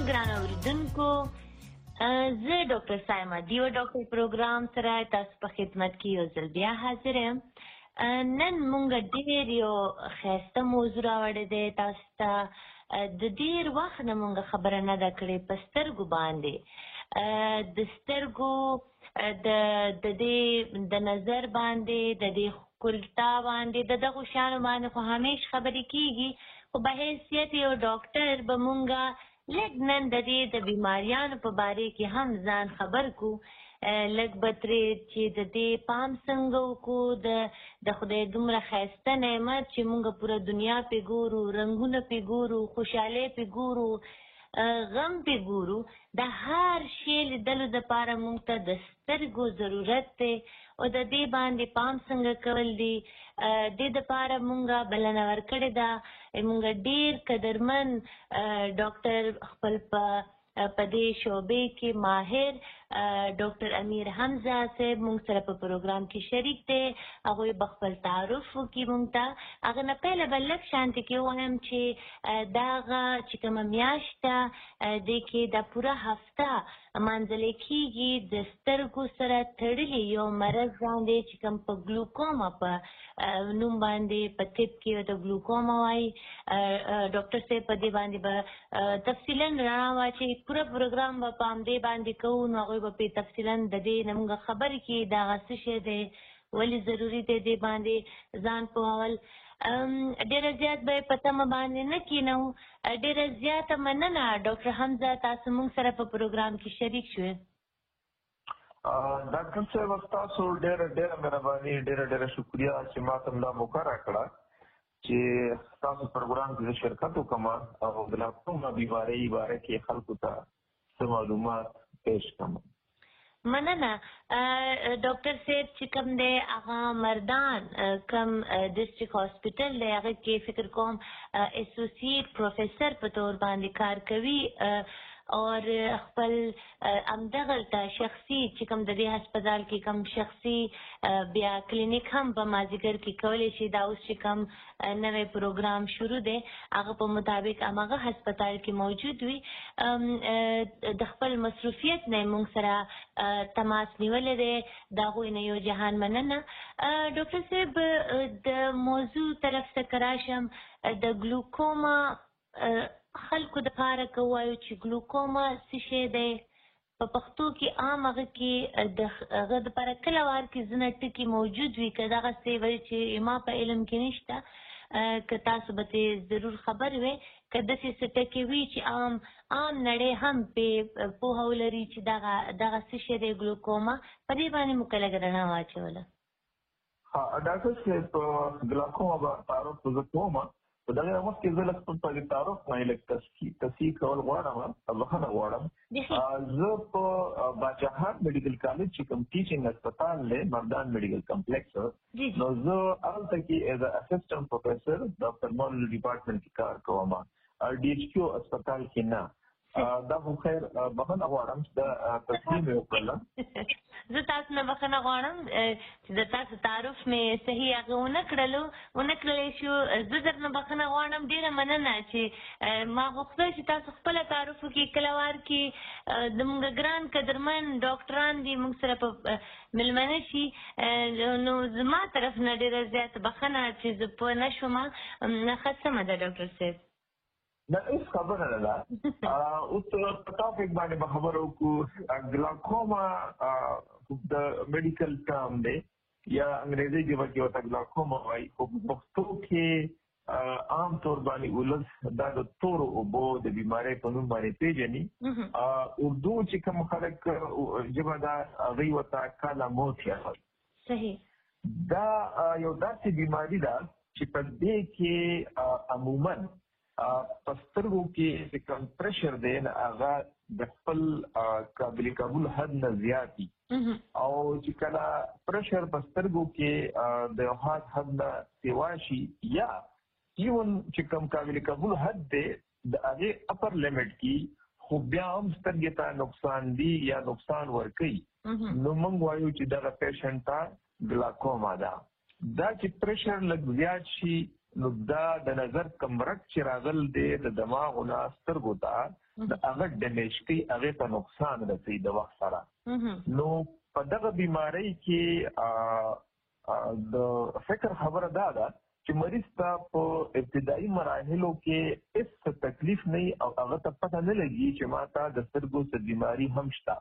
ګران اوریدونکو زه ډاکټر سایما دیو ډاکټر پروګرام سره تاسو په خدمت کې یو ځل بیا حاضر یم. نن مونږ ډېر یو ښایسته موضوع راوړې دی تاسو ته. د ډېر وخت نه مونږ خبره نه ده کړې په سترګو باندې، د سترګو د دې د نظر باندې، د دې ښکلتا باندې، د دغو شیانو باندې خو همیش خبرې کېږي، خو په حیثیت یو ډاکټر به مونږ لږ نن د دې د بیماریانو په باره کې هم ځان خبر کړو، لږ به ترې چې د دې پام څنګه وکړو، د خدای دومره ښایسته نعمت چې مونږ پوره دنیا پې ګورو، رنګونه پې ګورو، خوشحالۍ پې ګورو، غم پې ګورو، د هر شي لیدلو دپاره مونږ ته د سترګو ضرورت دی او د دې باندې پام څنګه کول دي دې دپاره مونږ بلنه ورکړې ده. مونږ ډېر قدرمن ډاکټر خپل په دې شعبې کې ماهر ډاکټر امیر حمزه صاحب مونږ سره په پروګرام کې شریک دی. هغوی به خپل تعارف وکړي مونږ ته. هغه نه پهله به لږ شانتې کې ووایم چې دا هغه چې کومه میاشت ده دې کې دا پوره هفته مانځلی کېږي د سترګو سره تړلي یو مرض باندې چې کوم په ګلوکوما په نوم باندې په طب کې د ګلوکوما وایي. ډاکټر صاحب په دې باندې به تفصیلا رڼا واچوي. پوره پروګرام به په همدې باندې کوو، نو هغوی به پرې تفصیلا د دې نه موږ خبرې کړي دا هغه څه شی دی، ولې ضروري دی دې باندې ځان پوهول. ډېره زیات به یې په تمه باندې نه کښېنوو. ډېره زیاته مننه ډاکټر حمزه تاسو موږ سره په پروګرام کې شریک شوې. ډاکټر صاحب ستاسو ډېره ډېره مهرباني، ډېره شکریه چې ما ته دا موقع راکړه چې ستاسو پروګرام کې زه شرکت وکړم او د ګلوکوما بیمارۍ باره کې خلکو ته څه معلومات پیش کړم. مننه. ډاکټر صاحب چې کوم دی هغه مردان کوم ډسټرکټ هاسپټل دی هغه کې فکر کوم اسوسییټ پروفیسر په طور باندې کار کوي اور خپل همدغلته شخصي چې کوم د دې هسپتال کې کوم شخصي بیا کلینیک هم په مازدیګر کې کولی شي. دا اوس چې کوم نوی پروګرام شروع دی هغه په مطابق هماغه هسپتال کې موجود وي. د خپل مصروفیت نه موږ سره تماس نیولی دی، د هغوی نه یو جهان مننه. ډاکټر صاحب د موضوع طرف ته که راشم، د ګلوکوما خلکو دپاره که ووایو چې ګلوکوما څه شی دی، په پښتو کې عام هغه کې د هغه دپاره کله وار کې ځینې ټکي موجود وي که دغسې وایي چې ما په علم کې نشته، که تاسو به ترې ضرور خبر وئ، که داسې څه ټکي وي چې عام نړۍ هم پرې پوهه ولري چې دغه څه شی دی ګلوکوما، په دې باندې مو که لږ رڼا واچوله. ډاکټر صاحب ګلوکوما به تعارف زه کوم، په دغه وخت کې زه لږ په دې تعارف باندې لږ تصحیح کول غواړم، بخښنه غواړم. زه په باچهار میډیکل کالج چې کوم ټیچنګ هسپتال دی مردان میډیکل کمپلیکس، نو زه هلته کې ایز ا اسسټنټ پروفیسر د پلمونري ډپارټمنټ کې کار کوم، ډي ایچ کیو هسپتال کې نه. دا خو خیر بخښنه غواړم چې دا تصحیح مې وکړله. زه تاسو نه بخښنه غواړم چې د تاسو تعارف مې صحیح هغه ونه کړلی شو. زه درنه بخښنه غواړم. ډېره مننه چې ما غوښتل چې تاسو خپله تعارف وکړئ. کله وار کې زموږ ګران قدرمن ډاکټران دي موږ سره په مېلمانه شي، نو زما طرف نه ډېره زیاته بخښنه چې زه پوه نه شوم. ښه سمه ده ډاکټر صاحب. دا هیڅ خبره نه ده. اوس په ټاپک باندې به خبره وکړو. ګلوکوما د میډیکل ټرم دی یا انګریزي ژبه کې ورته ګلوکوما وایي، خو په پښتو کې عام طور باندې ولس دا د تورو اوبو د بیمارۍ په نوم باندې پېژني. اردو چې کوم خلک ژبه ده هغوی ورته کالا موتیا وایي. صحیح. دا یو داسې بیماري ده چې په دې کې عموماً په سترګو کې چې کوم پرشر دی هغه د خپل قابل قبول حد نه زیات وي، او چې کله پرشر په سترګو کې د یو خاص حد نه سیوا شي یا ایون چې کوم قابل قبول حد دی د هغې اپر لیمټ کې خو بیا هم سترګې ته نقصان دي یا نقصان ورکوي، نو موږ وایو چې دغه پیشنټ ته ګلاکوما ده. دا چې پرشر لږ زیات شي نو دا د نظر کمرک چې راغل دی د دماغ او سترګو ته د هغه ډیمیج کوي، هغه ته نقصان رسوي د وخت سره. نو په دغه بیماری کې د فکر خبره دا ده چې مریض ته په ابتدایي مراحلو کې هیڅ تکلیف نه او هغه ته پته نه لګي چې ما ته د سترګو څه بیماری هم شته.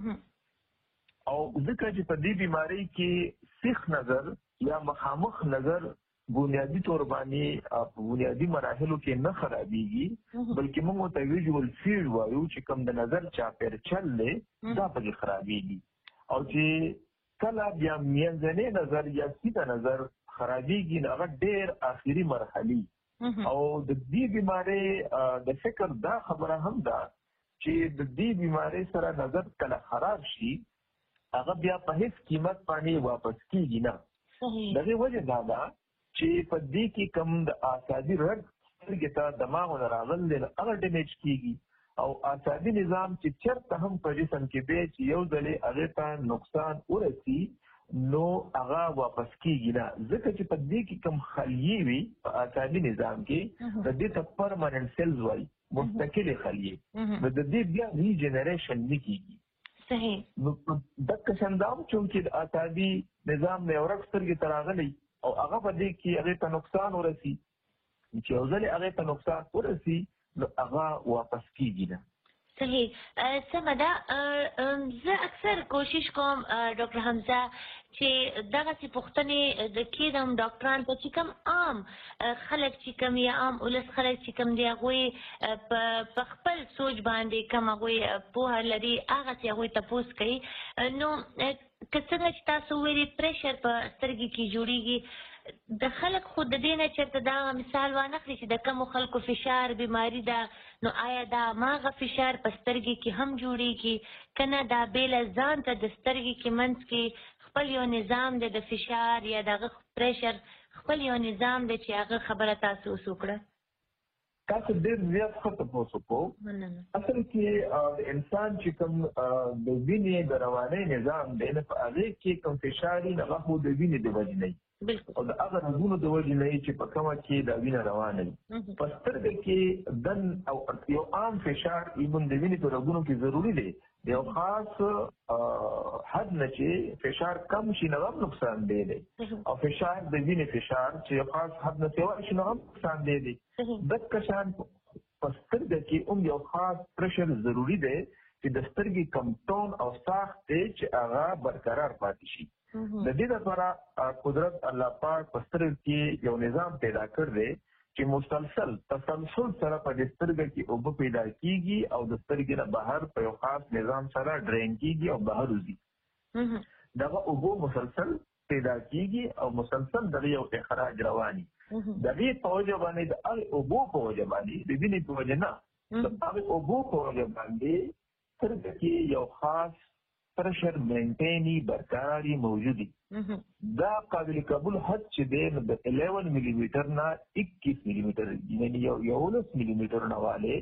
او ځکه چې په دې بیماری کې سیخ نظر یا مخامخ نظر بنیادی طور باندې په بنیادی مراحلو کې نه خرابېږي، بلکې موږ ته ویژوال فیلډ وایو چې کوم د نظر چاپیر چل دی دا پکې خرابېږي. او چې کله بیا منځنی نظر یا سیده نظر خرابېږي نو هغه ډېر آخري مرحلې. او د دې بیماری د فکر دا خبره هم ده چې د دې بیماری سره نظر کله خراب شي هغه بیا په هیڅ قیمت باندې واپس کیږي نه. دغه وجه دا ده چې په دې کې کوم د اعصابي رګ سترګې ته دماغ نه راغلی دی هغه ډیمیج کیږي، او اعصابي نظام چې چېرته هم په جسم کې دی چې یو ځلې هغې ته نقصان ورسي نو هغه واپس کیږي نه. ځکه چې په دې کې کوم خلیې وي په اعصابي نظام کې د دې ته پرماننټ سیلز وایي، مستقلې خلیې، نو د دې بیا ریجنریشن نه کیږي. صحیح. نو دغه شاندام چې د اعصابي نظام نه ورک سترګې ته راغلی او هغه په دې کې هغې ته نقصان ورسي، چې یو ځلې هغې ته نقصان ورسي نو هغه واپس کیږي نه. صحیح. سمه ده. زه اکثر کوشش کوم ډاکټر حمزه چې دغسې پوښتنې کېدم ډاکټران ته چې کوم عام خلک چې کوم یا عام ولس خلک چې کوم دی هغوی په خپل سوچ باندې کوم هغوی پوهه لري هغسې هغوی تپوس کوي. نو که څنګه چې تاسو ویلي پریشر په سترګې کې جوړېږي، د خلک خو د دې نه چېرته دا مثال وانخلي چې د کومو خلکو فشار بیماري ده نو آیا دا هماغه فشار په سترګې کې هم جوړېږي که نه دا بېله ځان ته د سترګې کې منځ کې خپل یو نظام دی د فشار یا د هغه پریشر خپل یو نظام دی چې هغه خبره تاسو اوس وکړه؟ تاسو ډېر زیات ښه تپوس وکړو. اصل کې د انسان چې کوم د وینې د روانۍ نظام دی نو په هغې کې کوم فشار وي هغه خو د وینې د وجې نه وي او د هغه رګونو د وجې نه وي چې په کومه کې دا وینه روانه وي. په سترګه کې دن او یو عام فشار ایون د وینې په رګونو کې ضروري دی. د یو خاص حد نه چې فشار کم شي نو هم نقصان دی او فشار د وینې فشار چې یو خاص حد نه سیوا شي نو هم نقصان دی. دغه شان په سترګه کې هم یو خاص پریشر ضروري دی چې د سترګې کم ټون او ساخت دی چې هغه برقرار پاتې شي. د دې لپاره قدرت الله پاک په سترګې کې یو نظام پیدا کړ دی چې تسلسل سره په دې سترګه کې اوبه پیدا کیږي او د سترګې نه بهر په یو خاص نظام سره ډرین کیږي او بهر وځي. دغه اوبه مسلسل پیدا کیږي او مسلسل دغه یو اخراج رواني. دغه په وجه باندې د اوبو په وجه باندې د وینې په وجه نه د هغې اوبو په وجه باندې سترګه کې یو خاص پریشر مینټیني برقراري موجودي. دا قابل قبول حد چې دی د 11 ملي میټر نه 21 ملي میټر یعنې 11 ملي میټر نه والے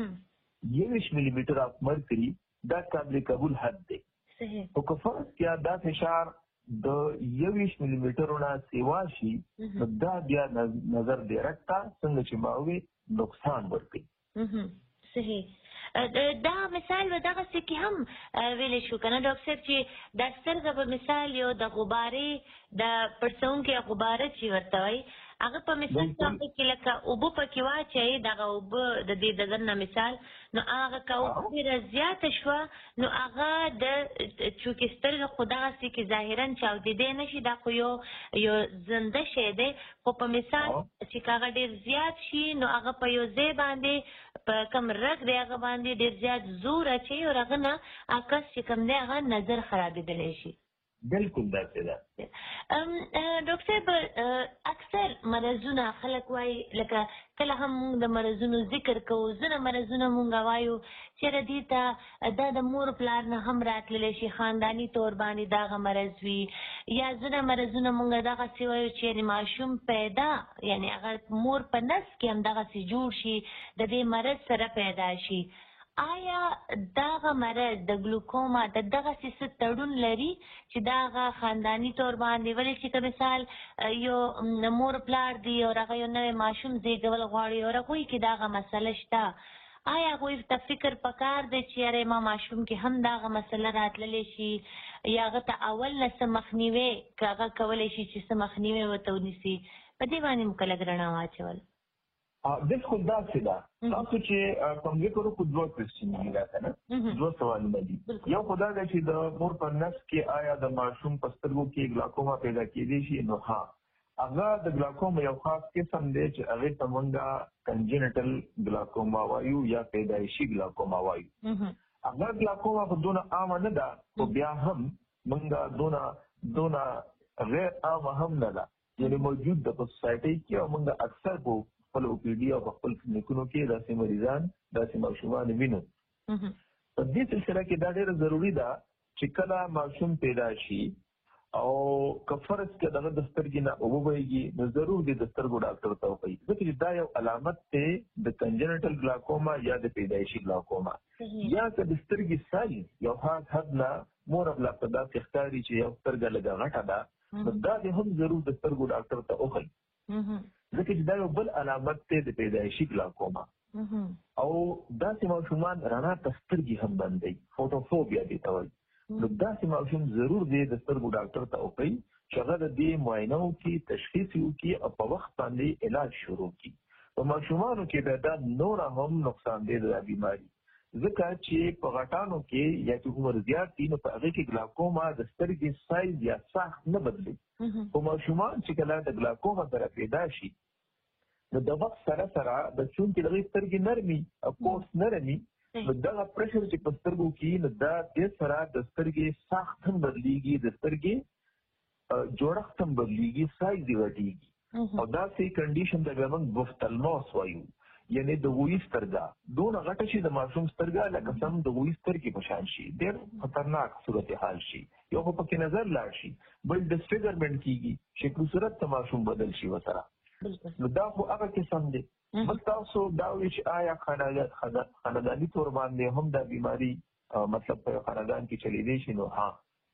21 ملي میټر اف مرکري دا قابل قبول حد دی. او که فرض کیا دا فشار د 21 ملي میټر نه سیوا شي نو دا بیا نظر ډیرکټ څنګه چې ما وی نقصان ورکوي. صحیح. دا مثال به دغسې کې هم ویلی شو که نه ډاکټر صاحب چې دا سترګه په مثال یو د غبارې د پړسونکې غباره چې ورته وایي هغه په مثال کې لکه اوبه پکې واچوي دغه اوبه د دې دغه نه مثال نو هغه که اوبه ډېره زیاته شوه نو هغه د چونکې سترګه خو دغسې کې ظاهرا چاودېدی نه شي دا خو یو زنده شی دی خو په مثال چې که هغه ډېر زیات شي نو هغه په یو ځای باندې په کوم رګ دی هغه باندې ډېر زیات زور اچوي او هغه نه عکس چې کوم دی هغه نظر خرابېدلی شي. بالکل داسې ده. ډاکټر صاحب اکثر مرضونه خلک وایي لکه کله هم موږ د مرضونو ذکر کوو ځینې مرضونه موږ وایو چېرې دې ته دا د مور پلار نه هم راتللی شي خانداني طور باندې دغه مرض وي یا ځینې مرضونه موږ دغسې وایو چې ماشوم پیدا یعنې هغه مور په نس کې هم دغسې جوړ شي د دې مرض سره پیدا شي. آیا دغه مرض د ګلوکوما د دغه څه تړون لري چې دغه خانداني تور باندې ولې چې مثال یو مور پلار دی او هغه یو نوی ماشوم زیږول غواړي او هغوی کې دغه مسله شته آیا هغوی ته فکر پکار دی چې یاره ما ماشوم کې هم دغه مسله راتللی شي یا هغه ته اول نه څه مخنیوی که هغه کولی شي چې څه مخنیوی ورته ونیسي په دې باندې مو کله رڼا واچول بالکل داسې ده تاسو چې کوم ذکر کو دوه کوېسچنونه دي کنه دوه سوالونه دي یو خدا دا چې د مور په نفس کې آیا د ماشوم په سترګو کې ګلاکوما پیدا کېدی شي نو ها هغه د ګلاکوما یو خاص قسم دی چې هغه ته مونږه کنجنټل ګلاکوما وایو یا پیدایشي ګلاکوما وایو هغه ګلاکوما په دونه عام نه ده خو بیا هم مونږه دونه غیر عام هم نه ده یعنی موجود د سوسایټي کې مونږه اکثر په خپل او پی ډي او خپل کلینیکونو کې داسې مریضان داسې ماشومان وینو په دې سلسله کې دا ډېر ضروری ده چې کله ماشوم پیدا شي او کفرس کې دغه د سترګې نه وبويږي نو ضرور دې د سترګو ډاکټر ته وایي ځکه چې دا یو علامت دی د کنجنټل ګلاکوما یا د پیدایشي ګلاکوما یا که د سترګې سایز یو حد نه مور خپل په داسې ښکاري چې یو سترګه لږه غټه ده نو دا دې هم ضرور د سترګو ډاکټر ته وایي ځکه چې دا یو بل علامت دی د پیدایشي ګلاکوما او داسې ماشومان رڼا ته سترګې هم بندوي فوټوفوبیا دې ته وایي نو داسې ماشوم ضرور دی د سترګو ډاکټر ته وکړي چې هغه د دې معاینه وکړي تشخیص وکړي او په وخت باندې علاج شروع کړي په ماشومانو کې دا نور هم نقصان دی د بیماري ځکه چې په غټانو کې یا چې عمر زیات دي نو په هغه کې ګلاکوما د سترګې سایز یا ساخت نه بدلي په ماشومان چې کله د ګلاکوما سره پیدا شي نو د وخت سره د چون کې د سترګې نرمي او پوست نرمي نو دغه پرشر چې په سترګو کې نو دا د سره د سترګې ساخت هم بدليږي د سترګې جوړښت هم بدليږي سایز یې غټيږي او دا سي کنډیشن د موږ بوفتالموس وایو یعنی د وې سترګه دونه غټه شي د ماشوم سترګه لکه سم د وې سترګې په شان شي ډېر خطرناک صورتحال شي یو په کې نظر لاړ شي بل ډسفیګرمنټ کیږي شکل صورت ته ماشوم بدل شي وسره نو دا خو هغه قسم دی بل تاسو دا وایي چې آیا خانداني تور باندې هم دا بیماری مطلب په خاندان کې چلی دی شي نو ها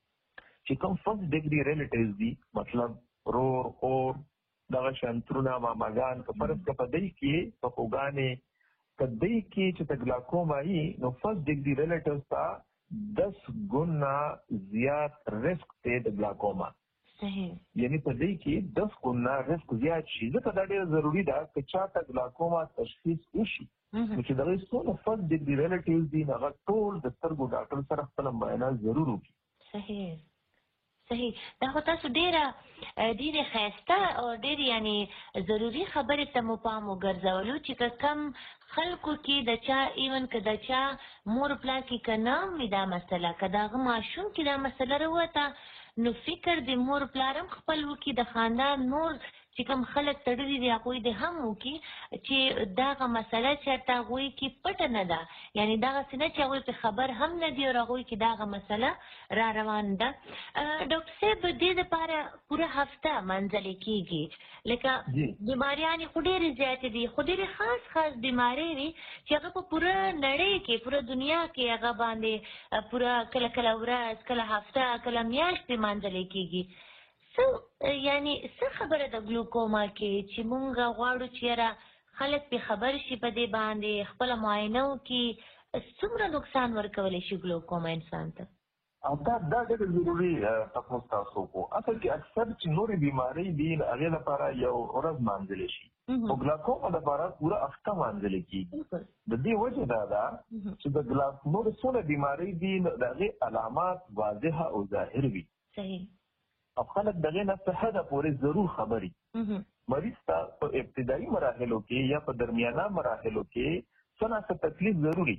چې کوم فرست ډیګري ریلیټیوز دي مطلب رور اور دغه شانترونه ماماګان که فرض که په دې کې په خوګانې که دې کې چې د ګلاکوما یې نو فرست ډیګري ریلیټیوز ته 10 ګنا زیات رسک دی د ګلاکوما صحیح یعنی په دې کې 10 ګنا رسک زیات شي ځکه دا ډېر ضروری ده چې چاته ګلاکوما تشخیص وشي نو چې دغه څونه فرست ډیګري ریلیټیوز دي هغه ټول د سترګو ډاکټر سره خپل معاینه ضرور وکړي صحیح دا خو تاسو ډېره ښایسته او ډېرې یعنې ضروري خبرې ته مو پام وګرځولو چې که کم خلکو کې د چا ایون که د چا مور پلار کې که نه وي دا مسله که د هغه ماشوم کې دا مسله راووته نو فکر د مور پلار هم خپل وکړي د خاندان نور چې کوم خلک تړلي دي هغوی د هم وکړي چې دغه مسله چېرته هغوی کې پټه نه ده یعنې دغسې نه چې هغوی پرې خبر هم نه دي او هغوی کې دغه مسله را روان ده ډاکټر صاحب دې دپاره پوره هفته منځلې کېږي لکه بیماریانې خو ډېرې زیاتې دي خو ډېرې خاص بیمارۍ وي چې هغه په پوره نړۍ کې پوره دنیا کې هغه باندې پوره کله ورځ کله هفته کله میاشتې منځلې کېږي یعنی څه خبره د ګلوکوما کې چې مونږ غواړو چې یاره خلک پې خبر شي په دې باندې خپله معاینه وکړي څومره نقصان ورکولی شي ګلوکوما انسان ته دا ډېر ضروري تاسو تاسو کو اصل کې اکثر چې نورې بیمارۍ دي هغې لپاره یو ورځ مانځلی شي او ګلاکوما لپاره پوره هفته مانځلی کېږي د دې وجه دا ده چې د نورې څونه بیمارۍ دي د هغې علامات واضحه او ظاهر وي صحیح او خلک دغه نه څه حده پورې ضرور خبري مریض ته په ابتدایي مراحلو کې یا په درمیانه مراحلو کې څه نه څه تکلیف ضروري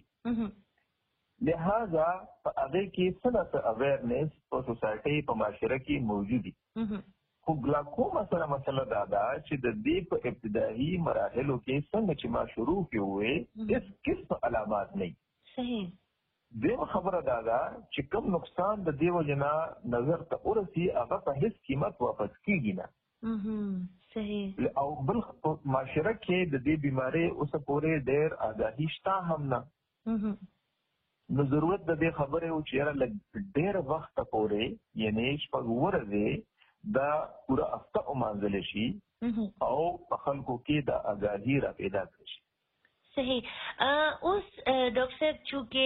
لہذا په هغه کې څه نه څه اویرنس په سوسایټي په معاشره کې موجود دي خو ګلاکوما سره مسله دا ده چې د دې په ابتدایي مراحلو کې څنګه چې ما شروع کړو هیڅ قسم علامات نه صحیح دیو خبره دا ده چې کوم نقصان د دیو جنا نظر ته ورسي هغه په هیڅ قیمت واپس کیږي نه صحیح او بل معاشره کې د دې بیماری اوس پورې ډېر آگاهی شته هم نه نو ضرورت د دې خبرې او چې یاره لږ ډېر وخت پورې یعنی شپږ ورځې دا پوره هفته ومانځل شي او په خلکو کې د آګاهي را پیدا کړي شي. صحیح. اوس ډاکټر صاحب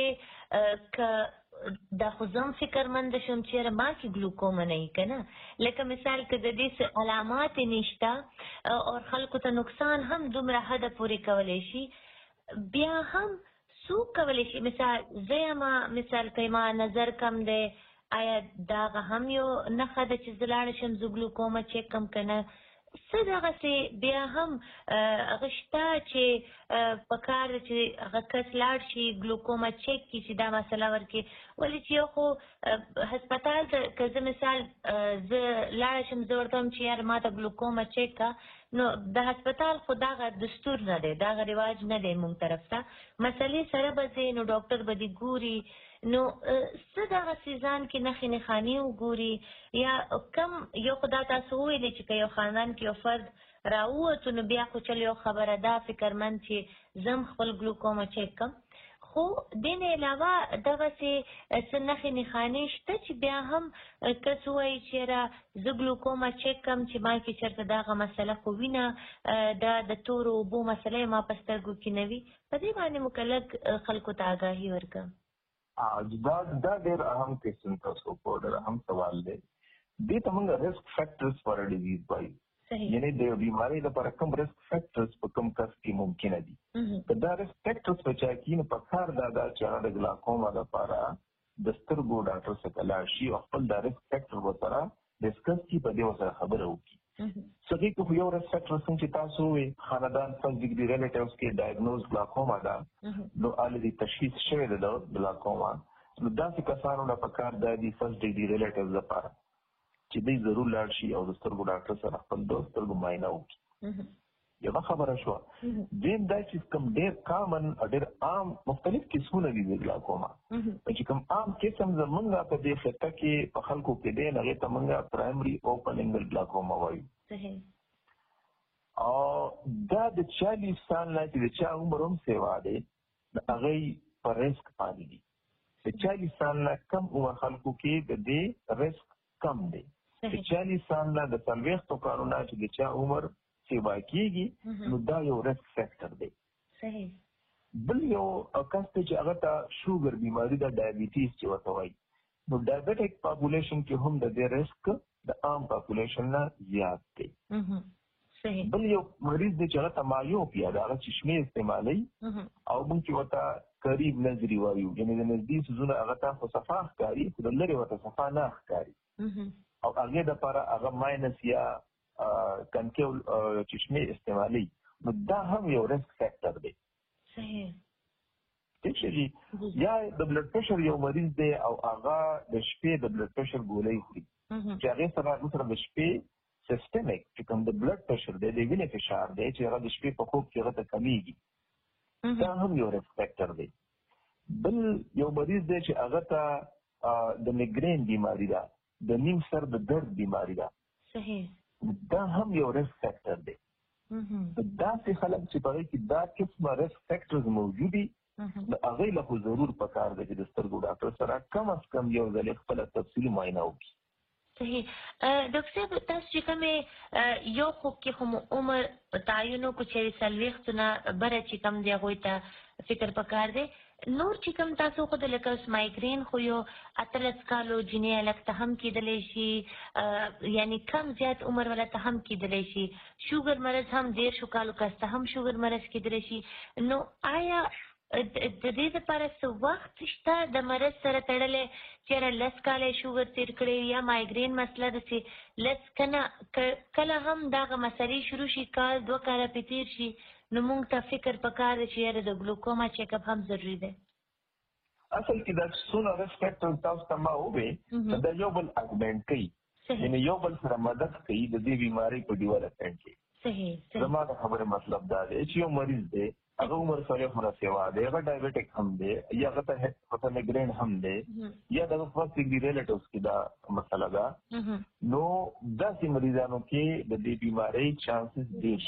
چې دا خو زم فکرمند شم چې ما کې ګلوکوما نه وي که نه، لکه مثال که د دې علامات نشته او خلکو ته نقصان هم دومره حده پورې کولی شي، بیا هم څوک کولی شي؟ مثال زه یم، مثال که ما نظر کم دی، آیا دغه هم یو نښه ده چې زه لاړه شم زه ګلوکوما چیک کم که نه؟ څه دغسې بیا هم هغه شته چې په کار ده چې هغه کس لاړ شي ګلوکوما چیک کړي چې دا مسله ورکړي؟ ولې چې یو خو هسپتال ته که زه مثال زه لاړه شم زه ورته وایم چې یار ما ته ګلوکوما چیک کړه، نو د هسپتال خو دغه دستور نه دی، دغه رواج نه دی مونږ طرف ته، مسلې سره به ځې نو ډاکټر به دې ګوري، نو څه دغسې ځان کې نښې نښانې وګوري؟ یا کم یو خو دا تاسو وویلې چې که یو خاندان کې یو فرد راووتو نو بیا خو چل یو خبره دا فکرمند چې زه هم خپل ګلوکوما چیک کړم، خو دې نه علاوه دغسې څه نښې نښانې شته چې بیا هم کس ووایي چې یاره زه ګلوکوما چیک کړم چې ما کې چېرته دغه مسله خو وینه دا د تورو اوبو مسله ما په سترګو کې نه وي، په دې باندې مو که لږ خلکو ته آګاهي ورکړم. دا ډېر اهم کوېسچن تاسو په ډېر اهم سوال دی. دې ته موږ ریسک فیکټرز فار ا ډیزیز وایو، یعنی د بیمارۍ لپاره کوم ریسک فیکټرز په کوم کس کې ممکنه دي. که دا ریسک فیکټرز په چا کې نو په کار دا ده چې هغه د ګلاکوما لپاره د سترګو ډاکټر څخه لاړ شي او خپل دا ریسک فیکټر ورسره ډسکس کړي، په دې ورسره خبره وکړي. صحیح که یو ریسک فیکټر څنګه چې تاسو ووایئ خاندان فرست ډیګري ریلیټیوز کې ډایګنوز ګلاکوما ده، نو الریډي تشخیص شوی ده د ګلاکوما، نو داسې کسانو نه په کار دا دي فرست ډیګري ریلیټیوز لپاره چې دوی ضرور لاړ شي او د سترګو ډاکټر سره خپل د سترګو معاینه وکړي. یوه خبره شوه. دویم دا چې کوم ډېر کامن او ډېر عام مختلف قسمونه دي د ګلاکوما، چې کوم عام قسم زمونږ په دې خطه کې په خلکو کې دی نو هغې ته موږ پرایمري اوپن انګل ګلاکوما وایو. او دا د 40 سال نه چې د چا عمر هم سیوا دی د هغې په ریسک باندې دي. د 40 سال نه کم عمر خلکو کې د دې ریسک کم دی. د 40 سال نه د 40 کالونو چې د چا عمر سیوا کېږي نو دا یو ریسک فیکټر دی. بل یو کس ته چې هغه ته شوګر بیماري ده، ډایبیټیز چې ورته وایي، نو ډایبیټک پاپولیشن کې هم د دې ریسک د عام پاپولیشن نه زیات دی. بل یو مریض دی چې هغه ته مایوپیا ده، هغه چشمې استعمالوي او موږ چې ورته قریب نظري وایو، یعنې د نږدې څیزونه هغه ته خو صفا ښکاري خو د لرې ورته صفا نه ښکاري، او هغې دپاره هغه ماینس یا کنکیو چشمې استعمالوي، نو دا هم یو ریسک فیکټر دی. ٹھیک شي. یا د بلډ پریشر یو مریض دی او هغه د شپې د بلډ پریشر ګولۍ خوري چې هغې سره د شپې سیسټمیک چې کوم د بلډ پریشر دی د وینې فشار دی چې هغه د شپې په خوب کې هغه ته کمیږي، دا هم یو ریسک فیکټر دی. بل یو مریض دی چې هغه ته د میګرین بیماري ده، د نیم سر د درد بیماري ده، دا هم یو ریسک فیکټر دی. داسې خلک چې په هغې کې دا قسمه ریسک فیکټرز موجود دي د هغې له خو ضرور په کار دی چې د سترګو ډاکټر سره کم از کم یو ځلې خپله تفصیلي معاینه وکړي. صحیح. ډاکټر صاحب تاسو چې کومې یو خوب کې خو عمر تعین وکړو چې 40 نه بره چې کوم دی هغوی ته فکر پکار دی، نور چې کوم تاسو خو د لکه اوس مایګرین خو یو 18 کالو جنۍ هلک ته هم کېدلی شي، یعنې کم زیات عمر والا ته هم کېدلی شي، شوګر مرض هم 13 کالو کس ته هم شوګر مرض کېدلی شي، نو آیا د دې لپاره څه وخت شته د مرض سره تړلی چېرې 10 کاله یې شوګر تېر کړی یا مایګرین مسله ده چې 10 کله هم دغه مسلې شروع شي، کال 2 کاله پرې تېر شي، نو موږ ته فکر پکار دی چې یاره د ګلوکوما چیک اپ هم ضروري دی. اصل کې دا څونه ریسک فیکټر تاسو ته ما وویل دا یو بل اګمنټ کوي، یعنې یو بل سره مدد کوي د دې بیمارۍ په ډیولپمنټ کې. زما د خبرې مطلب دا دی چې یو مریض دی هغه عمر 40 نه سیوا دی، هغه ډایبیټک هم دی یا هغه میګرین هم دی یا د فرست ډیګري ریلیټیوز کې دا مسله ده، نو داسې مریضانو کې د دې بیمارۍ چانسز ډېر شي.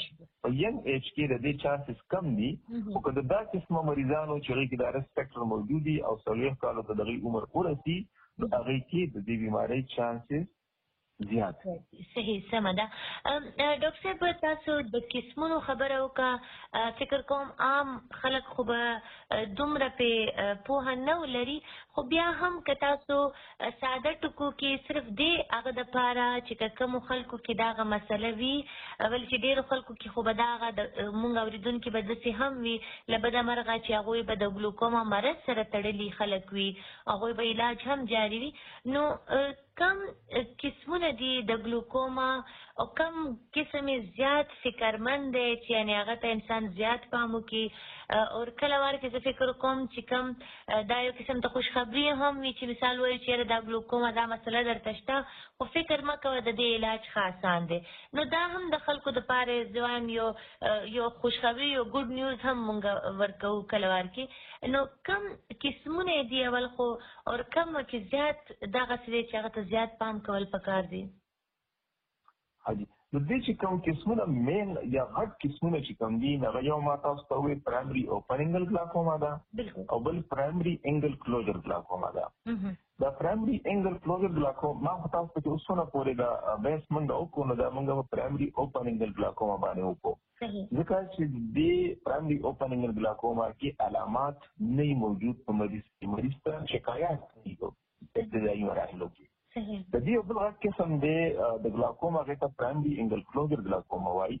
په ینګ ایج کې د دې چانسز کم دي خو که د دا قسمه مریضانو چې هغوی کې د رسک فیکټر موجود دي او 40 کالو ته د هغوی عمر ورسي نو هغوی کې د دې بیمارۍ چانسز زیات صحیح سمه ده. ډاکټر صاحب تاسو د قسمونو خبره وکړه، فکر کوم عام خلک خو به دومره پې پوهه نه ولري، خو بیا هم که تاسو ساده ټکو کې صرف دې هغه دپاره چې که کومو خلکو کې دا هغه مسله وي، ولې چې ډېرو خلکو کې خو به دا هغه مونږ اورېدونکي به داسې هم وي له بده مرغه چې هغوی به د ګلوکوما مرض سره تړلي خلک وي، هغوی به علاج هم جاري وي. نو کم قسمونه دي د ګلوکوما او کم قسم یې زیات فکرمند دی چې یعنې هغه ته انسان زیات پام وکړي، او کله وار کې زه فکر کوم چې کم دا یو قسم ته خوشخبري هم وي چې مثال وایي چې یاره دا ګلوکوما دا مسله درته شته خو فکر مه کوه د دې علاج ښه اسان دی. نو دا هم د خلکو دپاره ځوان یو خوشخبري یو ګډ نیوز هم مونږ ورکوو کله وار کې. نو کم قسمونه یې دي اول خو او کم کې زیات دغسې دی چې هغه ته زیات پام کول پکار دي؟ حاجي نو دې چې کوم قسمونه مین یا غټ قسمونه چې کوم دي هغه یو ما تاسو ته وایي پرایمري اوپن انګل ګلاکوما ده او بل پرایمري انګل کلوزر ګلاکوما ده. دا پرایمري انګل کلوزر ګلاکوما ما تاسو ته اوسونه پورې دا بیس منګه وکړو نو دا منګه پرایمري اوپن انګل ګلاکوما باندې وکړو ځکه چې دې پرایمري اوپن انګل ګلاکوما کې علامات نه موجود په مریض ته شکایت نه کوي ابتدایي مراحلو کې. د دې یو بل غټ قسم دی د ګلاکوما هغې ته پرایمري انګل کلوزر ګلاکوما وایي.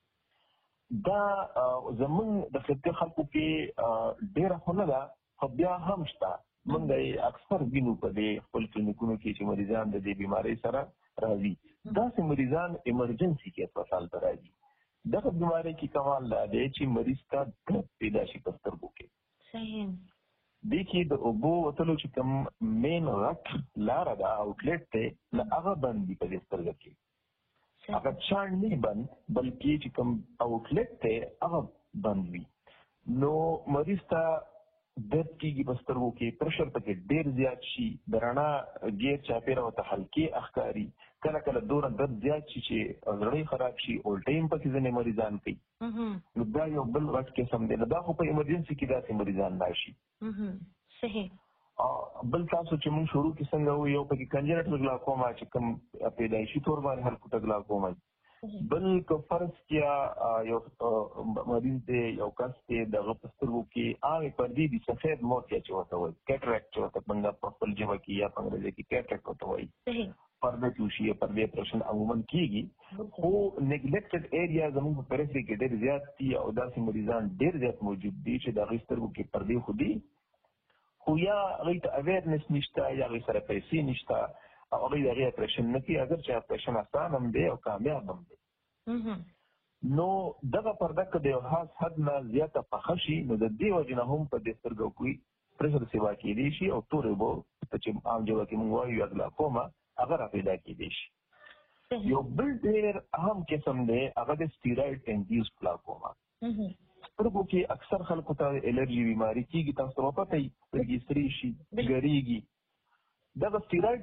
دا زمونږ د خطې خلکو کې ډېره خو نه ده خو بیا هم شته، موږ یې اکثر وینو په دې خپل کلینیکونو کې چې مریضان د دې بیمارۍ سره راځي. داسې مریضان ایمرجنسي کې اسپتال ته راځي. دغه بیمارۍ کې کمال دا دی چې مریض ته درد پیدا شي په سترګو کې. صحیح دې کې د اوبو وتلو چې کوم مین غټ لاره ده آوټلیټ دی نو هغه بند دي په دې سترګه کې. هغه چاڼ نه بند بلکې چې کوم آوټلیټ دی هغه بند وي. نو مریض ته درد کېږي په سترګو کې، پرشر پکې ډېر زیات شي، د رڼا ګیر چاپېره ورته هلکې ښکاري، کله کله دومره درد زیات شي چې زړه خراب شي، الټۍ هم پکې ځینې مریضان کوي. نو دا یو بل غټ قسم دی. نو دا خو په ایمرجنسي کې داسې مریضان راشي. صحیح. بل تاسو چې موږ شروع کې څنګه وو یو پکې کنجنټل ګلاکوما چې کوم پیدایشي طور باندې خلکو ته ګلاکوما، بل که فرض کیا یو مریض دی یو کس دی دغه په سترګو کې عامې پردې دي سفید موتیا چې ورته وایي کیټریکټ چې ورته موږ په خپل ژبه کې یا په انګریزي کې کیټریکټ ورته وایي. پرده چې وشي پردې اپریشن عموما کېږي خو نیګلیکټډ ایریا زموږ په پریفري کې ډېر زیات دي او داسې مریضان ډېر زیات موجود دي چې د هغوی سترګو کې پردې خو دي خو یا هغوی ته اویرنس نشته یا هغوی سره پیسې نشته او هغوی د هغې اپریشن نه کوي، اگر چې اپریشن اسان هم دی او کامیاب هم دی. نو دغه پرده که د یو خاص حد نه زیاته پخه شي نو د دې وجې نه هم په دې سترګو کې پریشر سیوا کېدی شي او تورې اوبه چې عام ژبه کې موږ وایو یا ګلاکوما هغه راپیدا کېدی شي. یو بل ډېر اهم قسم دی هغه د سټیرایډ انډیوس ګلاکوما. سترګو کې اکثر خلکو ته الرجي بیماري کېږي، تاسو ته به پته وي سترګې سرې شي ګرېږي. دغه سټیرایډ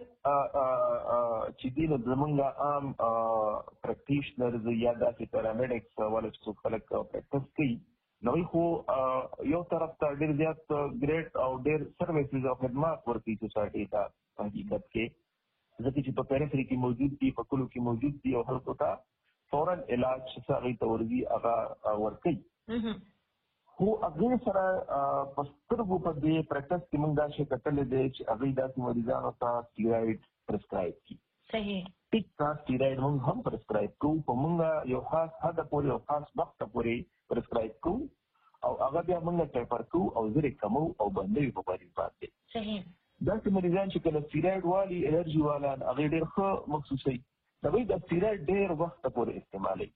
چې دي نو زمونږ عام پریکټیشنرز یا داسې پیرامیډکس والا چې څوک خلک پریکټس کوي نو هغوی خو یو طرف ته ډېر زیات ګریډ او ډېر سروسز او خدمات ورکوي سوسایټۍ ته په حقیقت کې، ځکه چې په پیریفري کې موجود دي، په کلو کې موجود دي او خلکو ته فوراً علاج چې څه هغوی ته ورځي هغه ورکوي. خو هغې سره په سترګو په دې پریکټس کې موږ دا شی کتلی دی چې هغوی داسې مریضانو ته سټیرایډ پرسکرایب کړي. صحیح. ټیک دا سټیرایډ موږ هم پرسکرایب کوو، په موږ یو خاص حده پورې یو خاص وخته پورې پرسکرایب کوو او هغه بیا موږ ټیپر کوو او زر یې کموو او بندوي په مریض باندې. صحیح. داسې مریضان چې کله سټیرایډ والي الرجي والان هغې ډېر ښه محسوسوي، هغوی د سټیرایډ ډېر وخته پورې استعمالوي.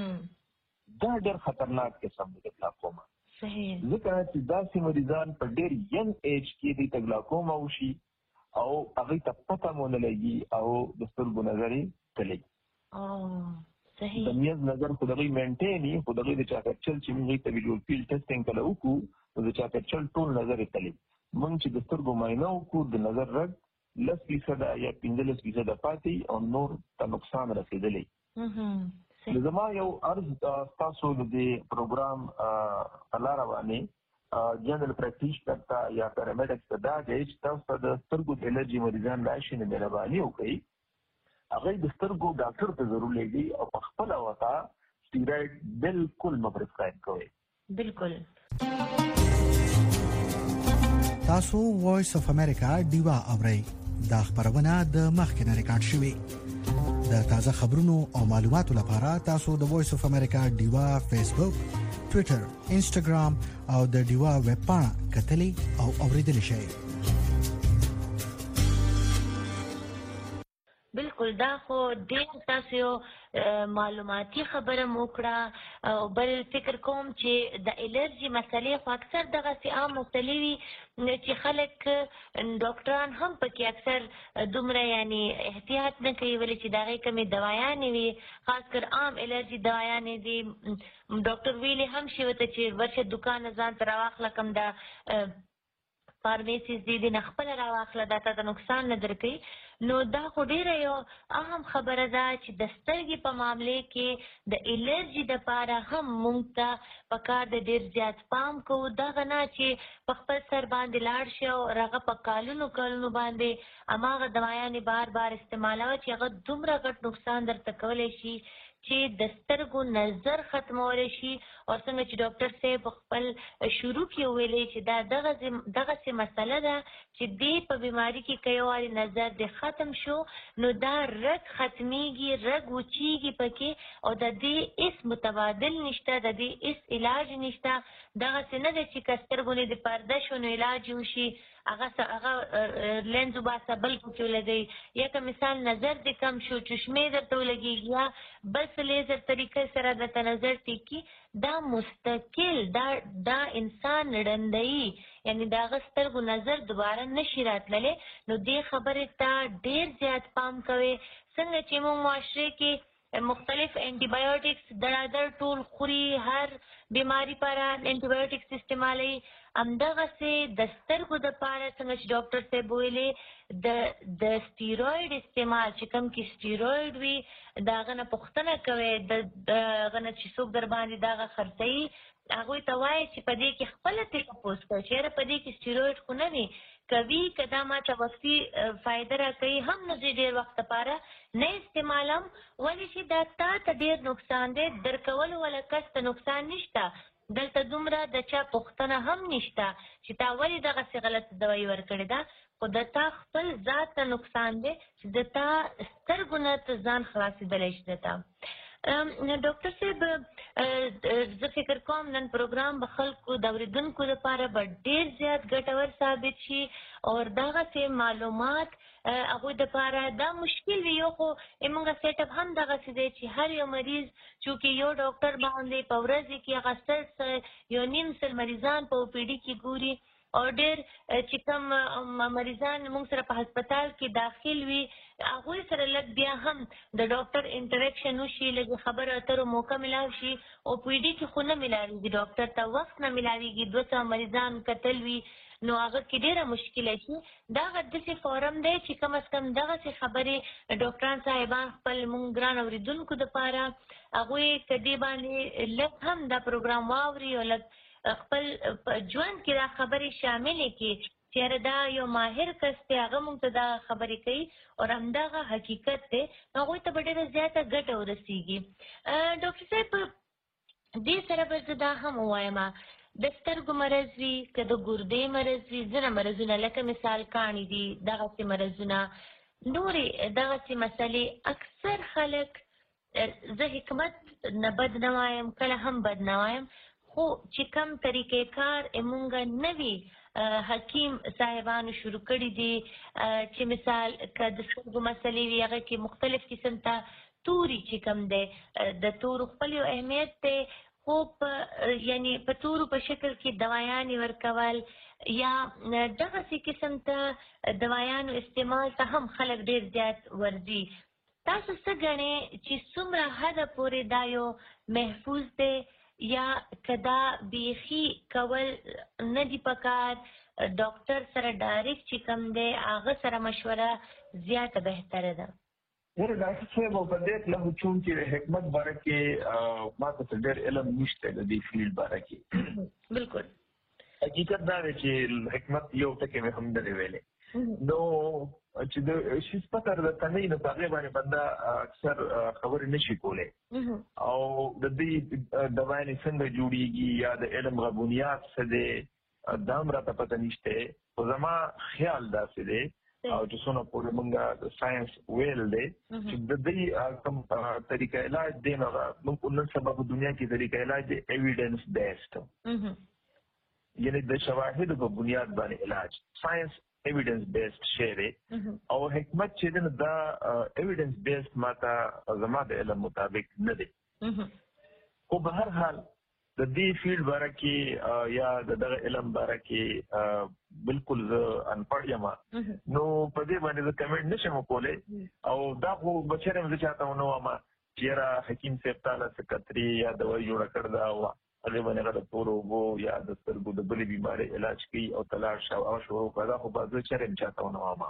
دا ډېر خطرناک قسم دی د ګلاکوما. ځکه چې داسې مریضان په ډېر ینګ ایج کې دوی ته ګلاکوما وشي او هغوی ته پته مو نه لګي او د سترګو نظر یې تلي. د میز نظر خو د هغوی مینټین وي خو د هغوی د چاپېرچل چې موږ هغوی ته ویډیو فیلډ ټسټینګ کله وکړو نو د چاپېرچل ټول نظر یې تلي. موږ چې د سترګو معاینه وکړو د نظر رګ 10% یا 15% پاتې او نور ته نقصان رسېدلی. زما یو عرض تاسو د دې پروګرام په لاره باندې جنرال پریکټیس کرتا یا پیرامیډکس دا چې تاسو د سترګو د الرجي مریضان راشي نه مهرباني وکړئ هغه د سترګو ډاکټر ته ضرور لګي او په خپل وخت سټیراید بالکل مه پرسکرایب کوئ. بالکل. تاسو وایس اف امریکا دیوا اورئ دا خبرونه د مخکنه ریکارډ شوې. د تازه خبرونو او معلوماتو لپاره تاسو د وایس اف امریکا دیوا فیسبوک، ټوئیټر، انسټاګرام او د دیوا ویب پاڼه کتلی او اوریدلی شئ. بالکل دا خو ډېر تاسو معلوماتي خبره مو کړه او بل فکر کوم چې د الرجي مسلې خو اکثر دغسې عام مسلې وي چې خلک ډاکټران هم پکې اکثر دومره یعنی احتیاط نه کوي ولې چې د هغې کمې دوايانې وي خاص کر عام الرجي دوايانې دي. ډاکټر ویلي هم شي ورته چې ورشه دوکان نه ځان ته راواخله کوم دا فارمیسیز دي نه خپله راواخله دا تا ته نقصان نه درکوي. نو دا خو ډېره یو اهم خبره ده چې د سترګې په معاملې کې د الرجي دپاره هم موږ ته پکار د ډېر زیات پام کوو. دغه نه چې په خپل سر باندې لاړ شي او هغه په کالونو باندې هماغه دوايانې بار بار استعمالوه چې هغه دومره غټ نقصان درته کولی شي چې د سترګو نظر ختمولی شي. او څنګه چې ډاکټر صاحب خپل شروع کې ویلي چې دا دغسې مسله ده چې دې په بیماري کې که یو وارې نظر دې ختم شو نو دا رګ ختمیږي، رګ وچیږي پکې او د دې هېڅ متبادل نشته، د دې هېڅ علاج نشته. دغسې نه ده چې که سترګو نه دې پرده شو نو علاج وشي هغه لینز وباسه بل پکې ولګوي یا که مثال نظر دې کم شو چشمې درته ولګېږي یا بل څه لیزر طریقې سره درته نظر ټیکي دا مستقل دا انسان ړندوي یعنی د هغه سترګو نظر دوباره نشي راتللی. نو دې خبرې ته ډېر زیات پام کوئ. څنګه چې موږ معاشرې کې مختلف انټي بایوټکس دړادر ټول خوري هر بیماری لپاره انټي بایوټکس استعمالوي همدغسې د سترګو دپاره څنګه چې ډاکټر صاحب ویلې د سټیرویډ استعمال چې کوم کې سټیرویډ وي د هغه نه پوښتنه کوئ د هغه نه چې څوک در باندې د هغه خرڅوي هغوی ته وایي چې په دې کې خپله ترې تپوس کوئ چې یاره په دې کې سټیرویډ خو نه وي کوي که دا ما ته وختي فایده راکوي هم نه زه ډېر وخت لپاره نه استعمالوم ولې چې دا تا ته ډېر نقصان دی درکولو والا کس ته نقصان نشته دلته دومره د چا پوښتنه هم نشته چې تا ولې دغسې غلطه دوایي ورکړې ده خو د تا خپل ذات ته نقصان دی چې د تا سترګو نه ته ځان خلاصېدلی شي د تا. ډاکټر صاحب زه فکر کوم نن پروګرام به خلکو د اورېدونکو لپاره به ډېر زیات ګټور ثابت شي او دغسې معلومات هغوی دپاره دا مشکل وي. یو خو زموږ سیټ اپ هم دغسې دی چې هر یو مریض چونکې یو ډاکټر باندې په ورځې کې هغه یو نیم سل مریضان په او پی ډي کې ګوري او ډېر چې کوم مریضان موږ سره په هسپتال کې داخل وي هغوی سره لږ بیا هم د ډاکټر انټریکشن وشي لږ خبرو اترو موقع میلاو شي. او پی ډي کې خو نه میلاویږي ډاکټر ته وخت نه میلاویږي 200 مریضان کتل وي نو هغه کې ډېره مشکله شي. دا داسې فورم دی چې کم از کم دغسې خبرې ډاکټران صاحبان خپل موږ ګران اورېدونکو دپاره هغوی که دې باندې لږ هم دا پروګرام واوري او لږ خپل ژوند کې دا خبرې شاملې کړي چې یاره دا یو ماهر کس دی هغه موږ ته دا خبرې کوي او همدغه حقیقت دی نو هغوی ته به ډېره زیاته ګټه ورسېږي. ډاکټر صاحب دې سره به زه دا هم ووایم د سترګو مرض وي که د ګردې مرض وي ځینې مرضونه لکه مثال کاڼي دي دغسې مرضونه نورې دغسې مسلې اکثر خلک زه حکمت نه بد نه وایم کله هم بد نه وایم خو چې کوم طریقې کار مونږ نه وي حکیم صاحبانو شروع کړي دي چې مثال که د سترګو مسلې وي هغه کې مختلف قسم ته توري چې کوم دی د تورو خپل یو اهمیت دی خو یعنی په تورو په شکل کې دوايانې ورکول یا دغسې قسم ته دوايانو استعمال ته هم خلک ډېر زیات ورځي. تاسو څه ګڼئ چې څومره حده پورې دا یو محفوظ دی یا که دا بیخي کول نه دي پکار ډاکټر سره ډایرکټ چې کوم دی هغه سره مشوره زیاته بهتره ده؟ یره ډاکټر صاحب په دې له چون چې حکمت باره کې ما ته ډېر علم نشته د دې فیلډ باره کې بالکل حقیقت دا دی چې حکمت یو ټکی مې هم نه ویلې نو چې د شي سپتر د تنې نه په باندې بندا اکثر خبرې نشي کولای او د دې دوايانې څنګه جوړیږي یا د علم غو بنیاد څه دی دا هم راته پته نشته خو زما خیال داسې دی او چې څونه پورې مونږه د ساينس ویل دی چې د دې کوم طریقه علاج دی نو موږ نن سبا په دنیا کې طریقه علاج دی ایویډنس بیسډ یعنی د شواهد په بنیاد باندې علاج ساينس ایویډنس بیسډ شی دی او حکمت چې دا ایویډنس بیسډ ماته زما د علم مطابق نه دی خو به هر حال د دې فیلډ باره کې یا د دغه علم باره کې بالکل زه انپړ یم نو په دې باندې زه کمنټ نشم کولی او دا خو بچره مې چاته ونه واما چې حکیم صاحب تعالی سکرټري یا دوايي جوړ کړ دا وا هغه باندې غلط پورو یا د سترګو د بلې بیماری علاج کوي او تلاش او شروع کړه خو به زه چیرې چاته ونه واما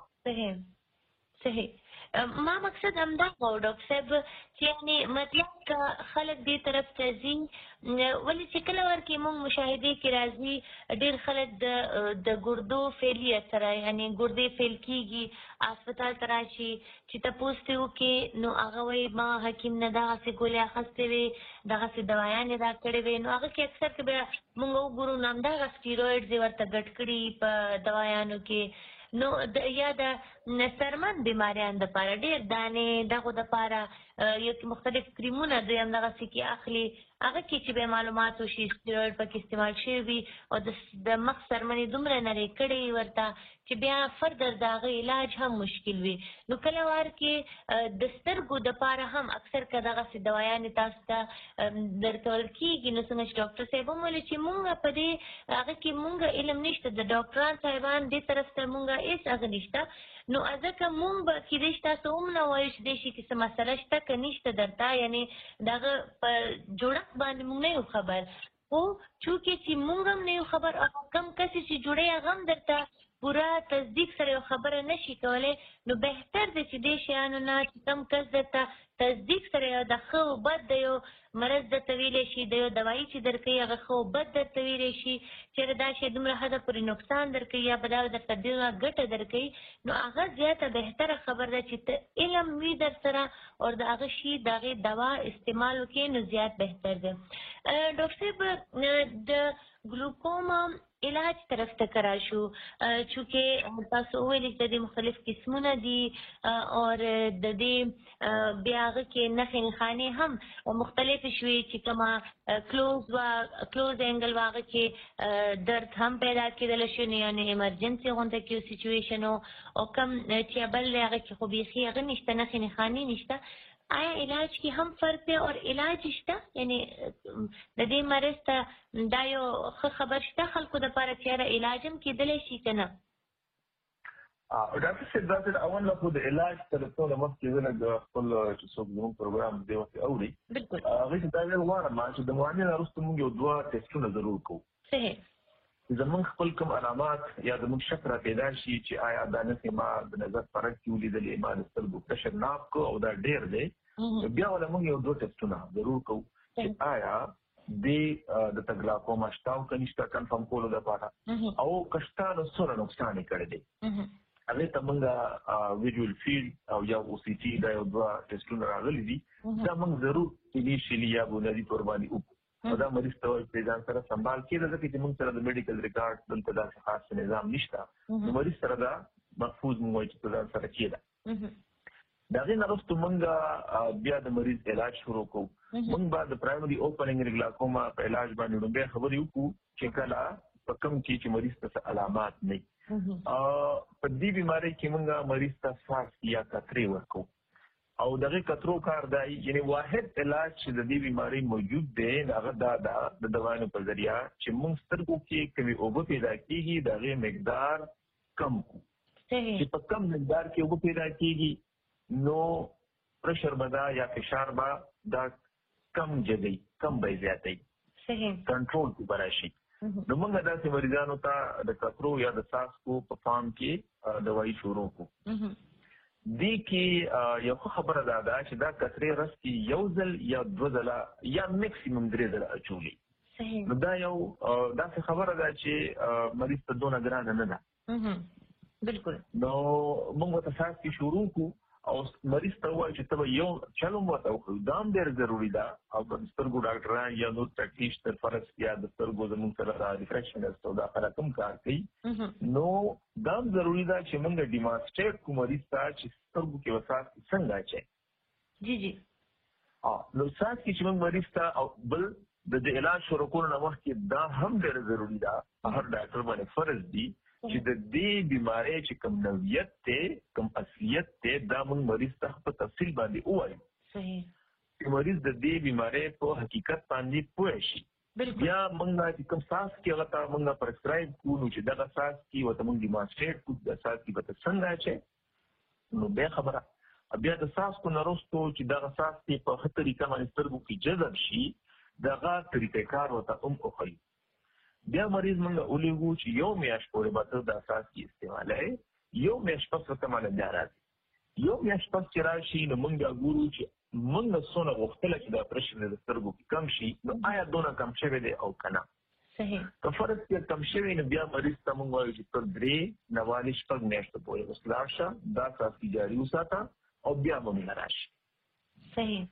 صحیح ما مقصد همدا و ډاکټر صاحب چې یعنی مطلب کا خلک دې طرف ته ځي ولې چې کله ورکې موږ مشاهده کې راځي ډېر خلک د ګردو فیلیت سره یعنی ګردې فیل کېږي هسپتال ته راشي چې تاسو ته وکړي نو هغه وایي ما حکیم نه دغسې ګولۍ اخیستې وې دغسې دوايانې راکړې وې نو هغه کې اکثر که بیا موږ وګورو نو همدغه سټیرویډز یې ورته ګډ کړي په دوايانو کې نو یا د سرمن بیماریان دپاره ډېر دانې دغو دپاره یو مختلف کریمونه دوی همدغسې کې اخلي هغه کې چې بیا معلومات وشي سټیرویډ پکې استعمال شوي وي او د مخ سرمنې دومره نرۍ کړې ورته چې بیا فردر د هغه علاج هم مشکل وي نو کله وار کې د سترګو دپاره هم اکثر که دغسې دوايانې تاسو ته درکول کېږي نو څنګه چې ډاکټر صاحب هم ویلي چې مونږ په دې هغه کې مونږ علم نشته د ډاکټران صاحبان دې طرف ته مونږ هېڅ هغه نشته نو ځکه مونږ به کېدای شي تاسو هم نه وایو چې دې شي کې څه مسله شته که نشته درته یعنې د هغه په جوړښت باندې مونږ نه یو خبر خو چونکې چې مونږ هم نه یو خبر او کم کس چې جوړی هغه هم درته پوره تصدیق سره یو خبره نشي کولی نو بهتر دی چې دې شیانو نه چې کم کس درته تصدیق سره یو د ښه او بد د یو مرض درته ویلی شي د یو دوایي چې درکوي هغه ښه او بد درته ویلی شي چېرې دا شی دومره حده پورې نقصان درکوي یا به دا درته ډېره ګټه درکوي نو هغه زیاته بهتره خبر ده چې ته علم وي در سره او د هغه شي د هغې دوا استعمال وکړې نو زیات بهتر دی ډاکټر صاحب د ګلوکوما علاج طرف ته کرا شو چونکې تاسو ویلي چې د دې مختلف قسمونه دي او د دې بیا هغه کې نښې نښانې هم مختلفې شوې چې کومه کلوز انګل هغه کې درد هم پیدا کېدلی شي نو یعنې ایمرجنسي غونته کې سچویشن او کم چې بل هغه کې خو بیخي هغه نشته نښې نښانې نشته آیا علاج کې هم فرق دی او علاج شته یعنی د دې مرض ته دا یو ښه خبر شته خلکو دپاره چې یاره علاج هم کېدلی شي که نه ډاکټر صاحب دا اول له خو د علاج تر ټولو مخکې زه لږ خپل چې څوک زموږ پروګرام دې وخت اوري هغوی ته دا ویل غواړم چې د معاینې نه وروسته موږ یو 2 ټسټونه ضرور کوو صحیح زمونږ خپل کوم علامات یا زمونږ شک را پیدا شي چې آیا دا نښې ما د نظر فرق کې ولیدلې ما د سترګو پرشر ناپ کړو او دا ډېر دی بیا ولا موږ یو 2 ټسټونه ضرور کوو چې آیا د تګلاکوما شته او که نشته کنفرم کولو دپاره او که شته نو څومره نقصان یې کړی دی هغې ته موږ ویجوال فیلډ او یا او سی ټي دا یو 2 ټسټونه راغلي دي دا موږ ضرور انیشیلي یا بنیادي طور باندې وکړو او دا مریض ته وایي چې ځان سره سنبال کېده ځکه چې موږ سره د میډیکل ریکارډ دلته داسې خاص نظام نشته نو مریض سره دا محفوظ موږ وایي چې ته ځان سره کېده د هغې نه وروسته موږ بیا د مریض علاج شروع کوو موږ به د پرایمري اوپننګ ګلاکوما په علاج باندې لومبۍ خبرې وکړو چې کله په کوم کې چې مریض ته علامات نه په دې بیمارۍ کې موږ مریض ته ساس یا کترې ورکوو او دغه کترو کار دی یعنی واحد علاج چې د دې بیماری موجود دی هغه دا د دوايانو په ذریعہ چې موږ سترګو کې کومې اوبه پیدا کېږي د هغې مقدار کم کړو چې په کم مقدار کې اوبه پیدا کېږي نو پرشر به دا یا فشار به دا کم جګوي کم به یې زیاتوي کنټرول کې به راشي نو موږ داسې مریضانو ته د کترو یا د څاڅکو په فارم کې دوايي شروع کړو دې کې یو خبره ده چې دا کترې رس کې یو ځل یا دوه ځله یا میکسیمم 3 ځله اچولي. صحیح. نو دا یو داسې خبره ده چې مریض ته دونه ګرانه نه ده. بالکل. نو موږ ورته ساس کې شروع کو او مریض ته وایي چې ته یو چلو ورته وکړو. دا هم ډېر ضروري ده. او د سترګو ډاکټران یا نور پریکټیشنر فرض یا د سترګو زموږ سره دا ریفریشمنټ او دا خلک هم کار کوي. نو دا هم ضروري ده چې موږ ډیمانسټریټ کو مریض ته چې سترګو کې وساس څنګه اچي. جی. نو ساس کې چې موږ مریض ته او بل د علاج شروع کولو نه مخکې دا هم ډېر ضروري ده. هر ډاکټر باندې فرض دي چې د دې بیماری چې کوم نوعیت ته کوم اصلیت ته دا موږ مریض ته په تفصیل باندې ووایو. صحیح. چې مریض د دې بیماری په حقیقت باندې پوه شي. بیا موږ چې کوم ساس کې هغه ته موږ پرسکرایب کوو چې دغه ساس کې وته موږ ډیمانسټریټ کوو د ساس کې به څنګه اچي. نو بیا خبره بیا د ساس کو نرستو چې دغه ساس کې په هغه طریقه باندې سترګو کې جذب شي دغه طریقې کار وته هم کوي. بیا مریض موږ ولېږو چې یو میاشت پورې به د اساس کې استعمالوي. یو میاشت پس ورته باندې بیا راځي. یو میاشت پس چې راشي نو موږ ګورو چې موږ څونه غوښتل چې د اپریشن د سترګو کې کم شي نو آیا دونه کم شوی دی او که نه. صحیح. که فرض کې کم شوی نو بیا مریض ته موږ وایو چې ته 3 میاشتې پورې اوس لاړ شه دا ساس کې جاري وساته او بیا موږ راشي. صحیح.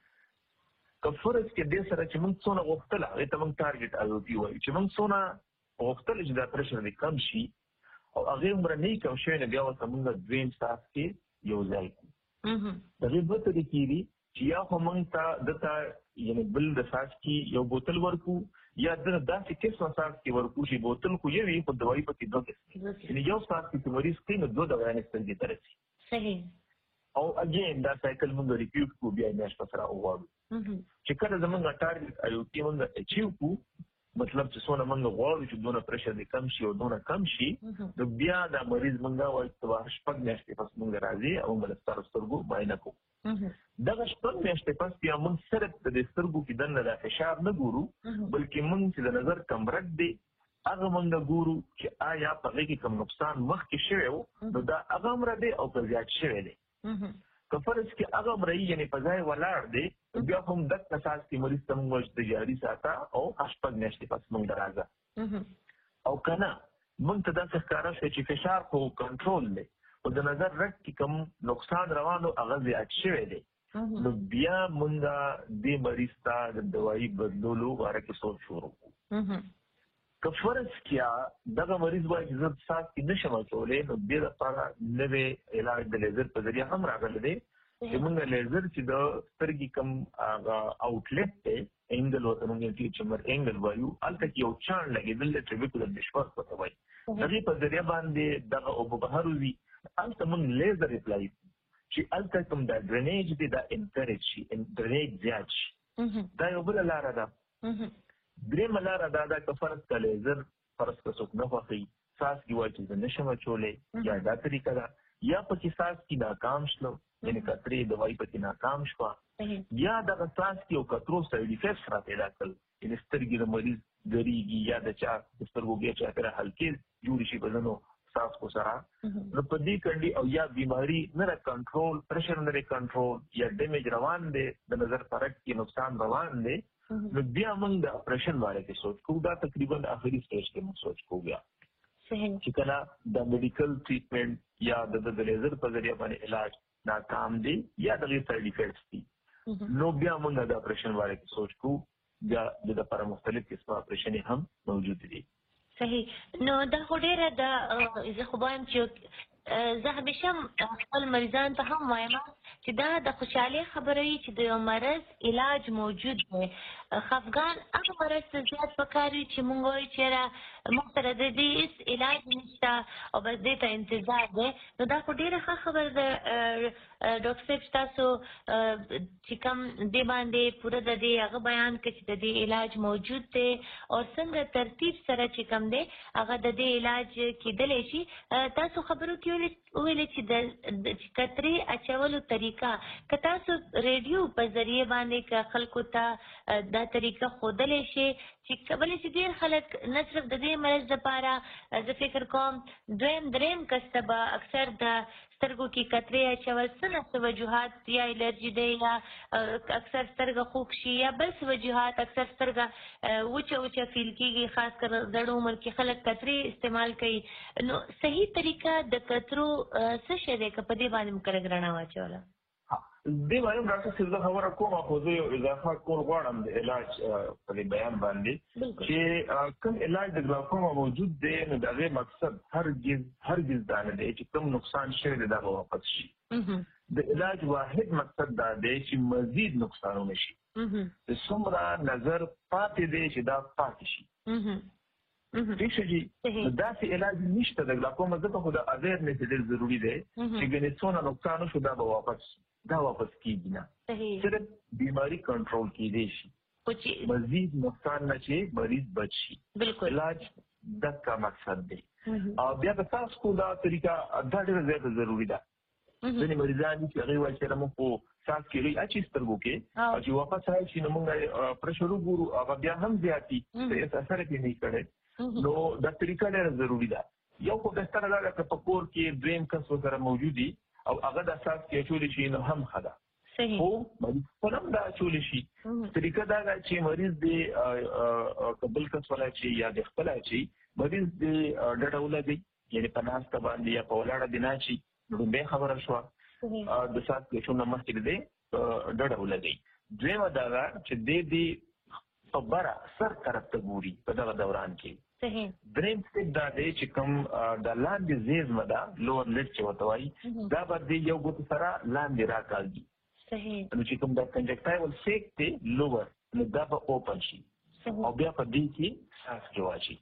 که فرض کې دې سره چې موږ څونه غوښتل هغې ته موږ ټارګېټ IOP وایو چې موږ څونه غوښتل چې دا پرشر دې کم شي او هغې عمره نه کم شوی نو بیا ورته موږ دویم ساس کې یو ځای کړو. د هغې دوه طریقې دي چې یا خو موږ ته دته یعنې بل د ساس کې یو بوتل ورکو یا د داسې قسمه ساس کې ورکو چې بوتل خو یو وي خو دوایي پکې دوه قسمې یعنې یو ساس کې چې مریض کوي نو دوه دوایانې سترګې ته رسي. صحیح. او اګین دا سایکل موږ ریپیټ کړو بیا یې میاشت پس راوغواړو. چې کله زمونږ ټارګېټ IOP موږ اچیو کړو مطلب چې څونه موږ غواړو چې دونه پرشر دې کم شي او دونه کم شي نو بیا دا مریض موږ وایي چې 6 میاشتې پس موږ راځي او موږ له سترګو معاینه کوو. دغه 6 میاشتې پس بیا موږ صرف د سترګو کې دننه د فشار نه ګورو بلکې موږ چې د نظر کمرت دی هغه موږ ګورو چې آیا په هغې کې کوم نقصان مخکې شوی و نو دا هغه عمره دی او که زیات شوی دی. که فرض کې هغه عمره یعنې په ځای ولاړ دی بیا هم دغه اساس کې مریض ته موږ د جاري ساته او 6 میاشتې پس موږ راځه. او که نه موږ ته داسې ښکاره شوی چې فشار خو کنټرول دی او د نظر رد کې کوم نقصان روان و هغه زیات شوی دی نو بیا موږ دې مریض ته د دوایي بدلولو باره کې سوچ شروع کړو. که فرض کې دغه مریض وایي چې زه ساس کې نشم اچولی نو دې دپاره نوی علاج د لیزر په ذریعه هم راغلی دی چې موږ لیزر چې د سترګې کوم هغه آوټلیټ دی اینګل ورته موږ ټیچمر اینګل وایو هلته کې یو چاڼ لګېدل دی ټریبیکولر نشفاس ورته وایي د هغې په ذریعه باندې دغه اوبه بهر وځي هلته موږ لیزر اپلای کړو چې هلته کوم دا ډرینیج دی دا انکریج شي ډرینیج زیات شي. دا یو بله لاره ده. درېیمه لاره دا ده که فرض که لیزر فرض که څوک نه خوښوي ساس کې وایي چې زه نشم اچولی یا دا طریقه ده یا پکې ساس کې ناکام شلو یعنې کترې دوایي پکې ناکام شوه یا دغه ساس کې یو کترو سایډ افیکټس را پیدا کړل یعنې سترګې د مریض ګریږي یا د چا د سترګو بیا چاپېره حلقې جوړې شي په ځینو څاڅکو سره نو په دې کنډي او یا بیماري نه ده کنټرول پرشر نه دی کنټرول یا ډیمیج روان دی د نظر فرق کې نقصان روان دی نو بیا موږ د اپریشن باره کې سوچ کوو. دا تقریبا آخري سټیج کې موږ سوچ کوو بیا چې کله د میډیکل ټریټمنټ یا د لیزر په ذریعه باندې علاج ناکام دی یا د غیر سایډ افیکټس دي نو بیا موږ د اپریشن باره کې سوچ کوو. بیا د لپاره مختلف قسمه اپریشن هم موجود دي. صحیح. نو دا خو ډېره ده زه خو وایم چې زه همیشه خپل مریضان ته هم وایم چې دا د خوشحالۍ خبره وي چې د یو مرض علاج موجود دی. خفګان هغه مرض ته زیات پکار وي چې مونږ وایو چېرې موږ سره د دې هېڅ علاج نشته او بس دې ته انتظار دی نو دا خو ډېره ښه خبره ده ډاکټر صاحب چې تاسو چې کوم دې باندې پوره د دې هغه بیان کړي چې د دې علاج موجود دی او څنګه ترتیب سره چې کوم دی هغه د دې علاج کېدلی شي. تاسو خبرو کې وویلې چې د کترې اچولو طریقه که تاسو ریډیو په ذریعه باندې که خلکو ته دا طریقه ښودلی شي چې کولی شي ډېر خلک نه صرف د دې مرض دپاره زه فکر کوم دویم درېیم کس ته به اکثر د سترګو کې قطرې اچول څه نه څه وجوهات یا الرجي دی یا اکثر سترګه خوږ شي یا بل څه وجوهات اکثر سترګه وچه فیل کېږي خاص کر زړو عمر کې خلک قطرې استعمال کوي نو صحیح طریقه د قطرو څه شی دی که په دې باندې مو کلک رڼا واچوله دې باندې ډاکټر صاحب زه خبره کوم خو زه یو اضافه کول غواړم د علاج په دې بیان باندې چې کوم علاج د ګلاکوما موجود دی نو د هغې مقصد هرگز دا نه دی چې کوم نقصان شوی دی دا به واپس شي د علاج واحد مقصد دا دی چې مزید نقصانونه شي څومره نظر پاتې دی چې دا پاتې شي ٹھیک ہے جی داسې علاج نشته د ګلاکوما ځکه خو د اویرنس ډېر ضروري دی چې ګنې څونه نقصان وشو دا به واپس کیږي نه صرف بیماری کنټرول کیدی شي مزید نقصان نه چې مریض بچ شي علاج دغه مقصد دی او بیا په تاسو کو دا طریقه دا ډېره زیاته ضروري ده ځینې مریضان چې هغې وایي چې موږ په ساس کې لوی اچي سترګو کې او چې واپس راشي نو موږ پرشر وګورو هغه بیا هم زیاتي څه اثر پرې نه کوي نو دا طریقه ډېره ضروري ده یو خو بهتره ده که په کور کې دریم کس ورسره موجود وي او هغه د اساس کې اچولی شي نو هم ښه ده خو مریض خپل هم دا اچولی شي طریقه دا ده چې مریض دې که بل کس ولا اچي یا د خپل اچي مریض دې ډډه ولګي یعنې په ناسته باندې یا په ولاړه دې نه اچي نو لومبۍ خبره شوه د ساس کې اچونه مخکې دې ډډه ولګي دویمه دا ده چې دې په بره سر طرف ته ګوري په دغه دوران کې دریم سټیپ دا دی چې کوم د لاندې زیزمه ده لوور لډ چې ورته وایي دا به د یو ګوتو سره لاندې راکاږي نو چې کوم د کنجکټایول سیک دی لوور نو دا به اوپن شي او بیا په دې کې ساس کې واچي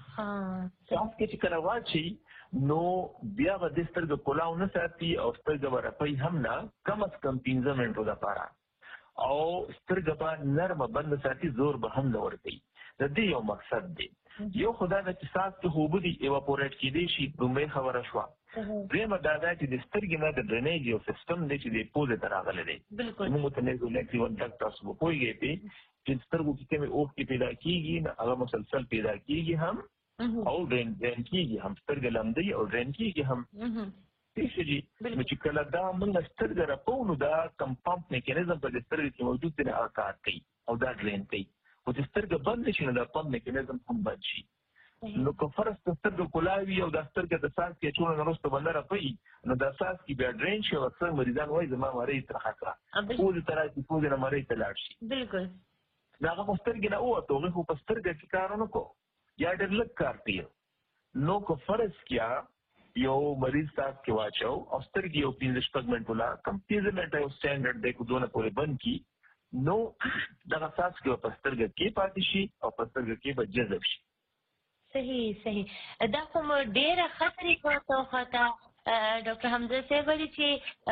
ساس کې چې کله واچي نو بیا به د سترګو کولاو نه ساتي او سترګه به رپوي هم نه کم از کم 15 منټو دپاره او سترګه به نرمه بنده ساتي زور به هم نه ورکوي د دې یو مقصد دی یو خدای د چې ساس کې خوبه دي ایواپوریټ کېدی شي لومبۍ خبره شوه درېیمه دا ده چې د سترګې نه د ډرینیج یو سیسټم دی چې د پوزې ته راغلی دی موږ ته نیزولیکټیون ډک تاسو به پوهېږئ پې چې سترګو کې کومې اوښکې پیدا کېږي نو هغه مسلسل پیدا کېږي هم او ډرین کېږي هم سترګه لمدوي او ډرین کېږي هم ٹھیک ہے جی نو چې کله دا موږ سترګه رپو نو دا کم پمپ میکانیزم په دې سترګې کې موجود دی هغه کار کوي او دا ډرین کوي خو چې سترګه بند شي نو دا پمپ میکانیزم هم بند شي نو که فرض د سترګو کولاوي او دا سترګه د ساس کې اچونه نه وروسته به نه رپوي نو دا ساس کې بیا ډرین شي او اکثر مریضان وایي زما مرۍ ترخه کړه پوزې ته راشي پوزې نه مرۍ ته لاړ شي بلکل نو هغه خو سترګې نه ووتو هغې خو په سترګه کې کار ونه کړو یا ډېر لږ کار کوي نو که فرض کیا یو مریض ساس کې واچو او سترګې یو 15 منټو لا کم 15 منټه یو سټینډرډ دی که دونه پورې بند کړي نو دغه ساس کې په سترګه کې پاتې شي او په سترګه کې به جذب شي صحیح دا کوم ډېره ښه طریقه وخته ډاکټر حمزه صاحب وایي چې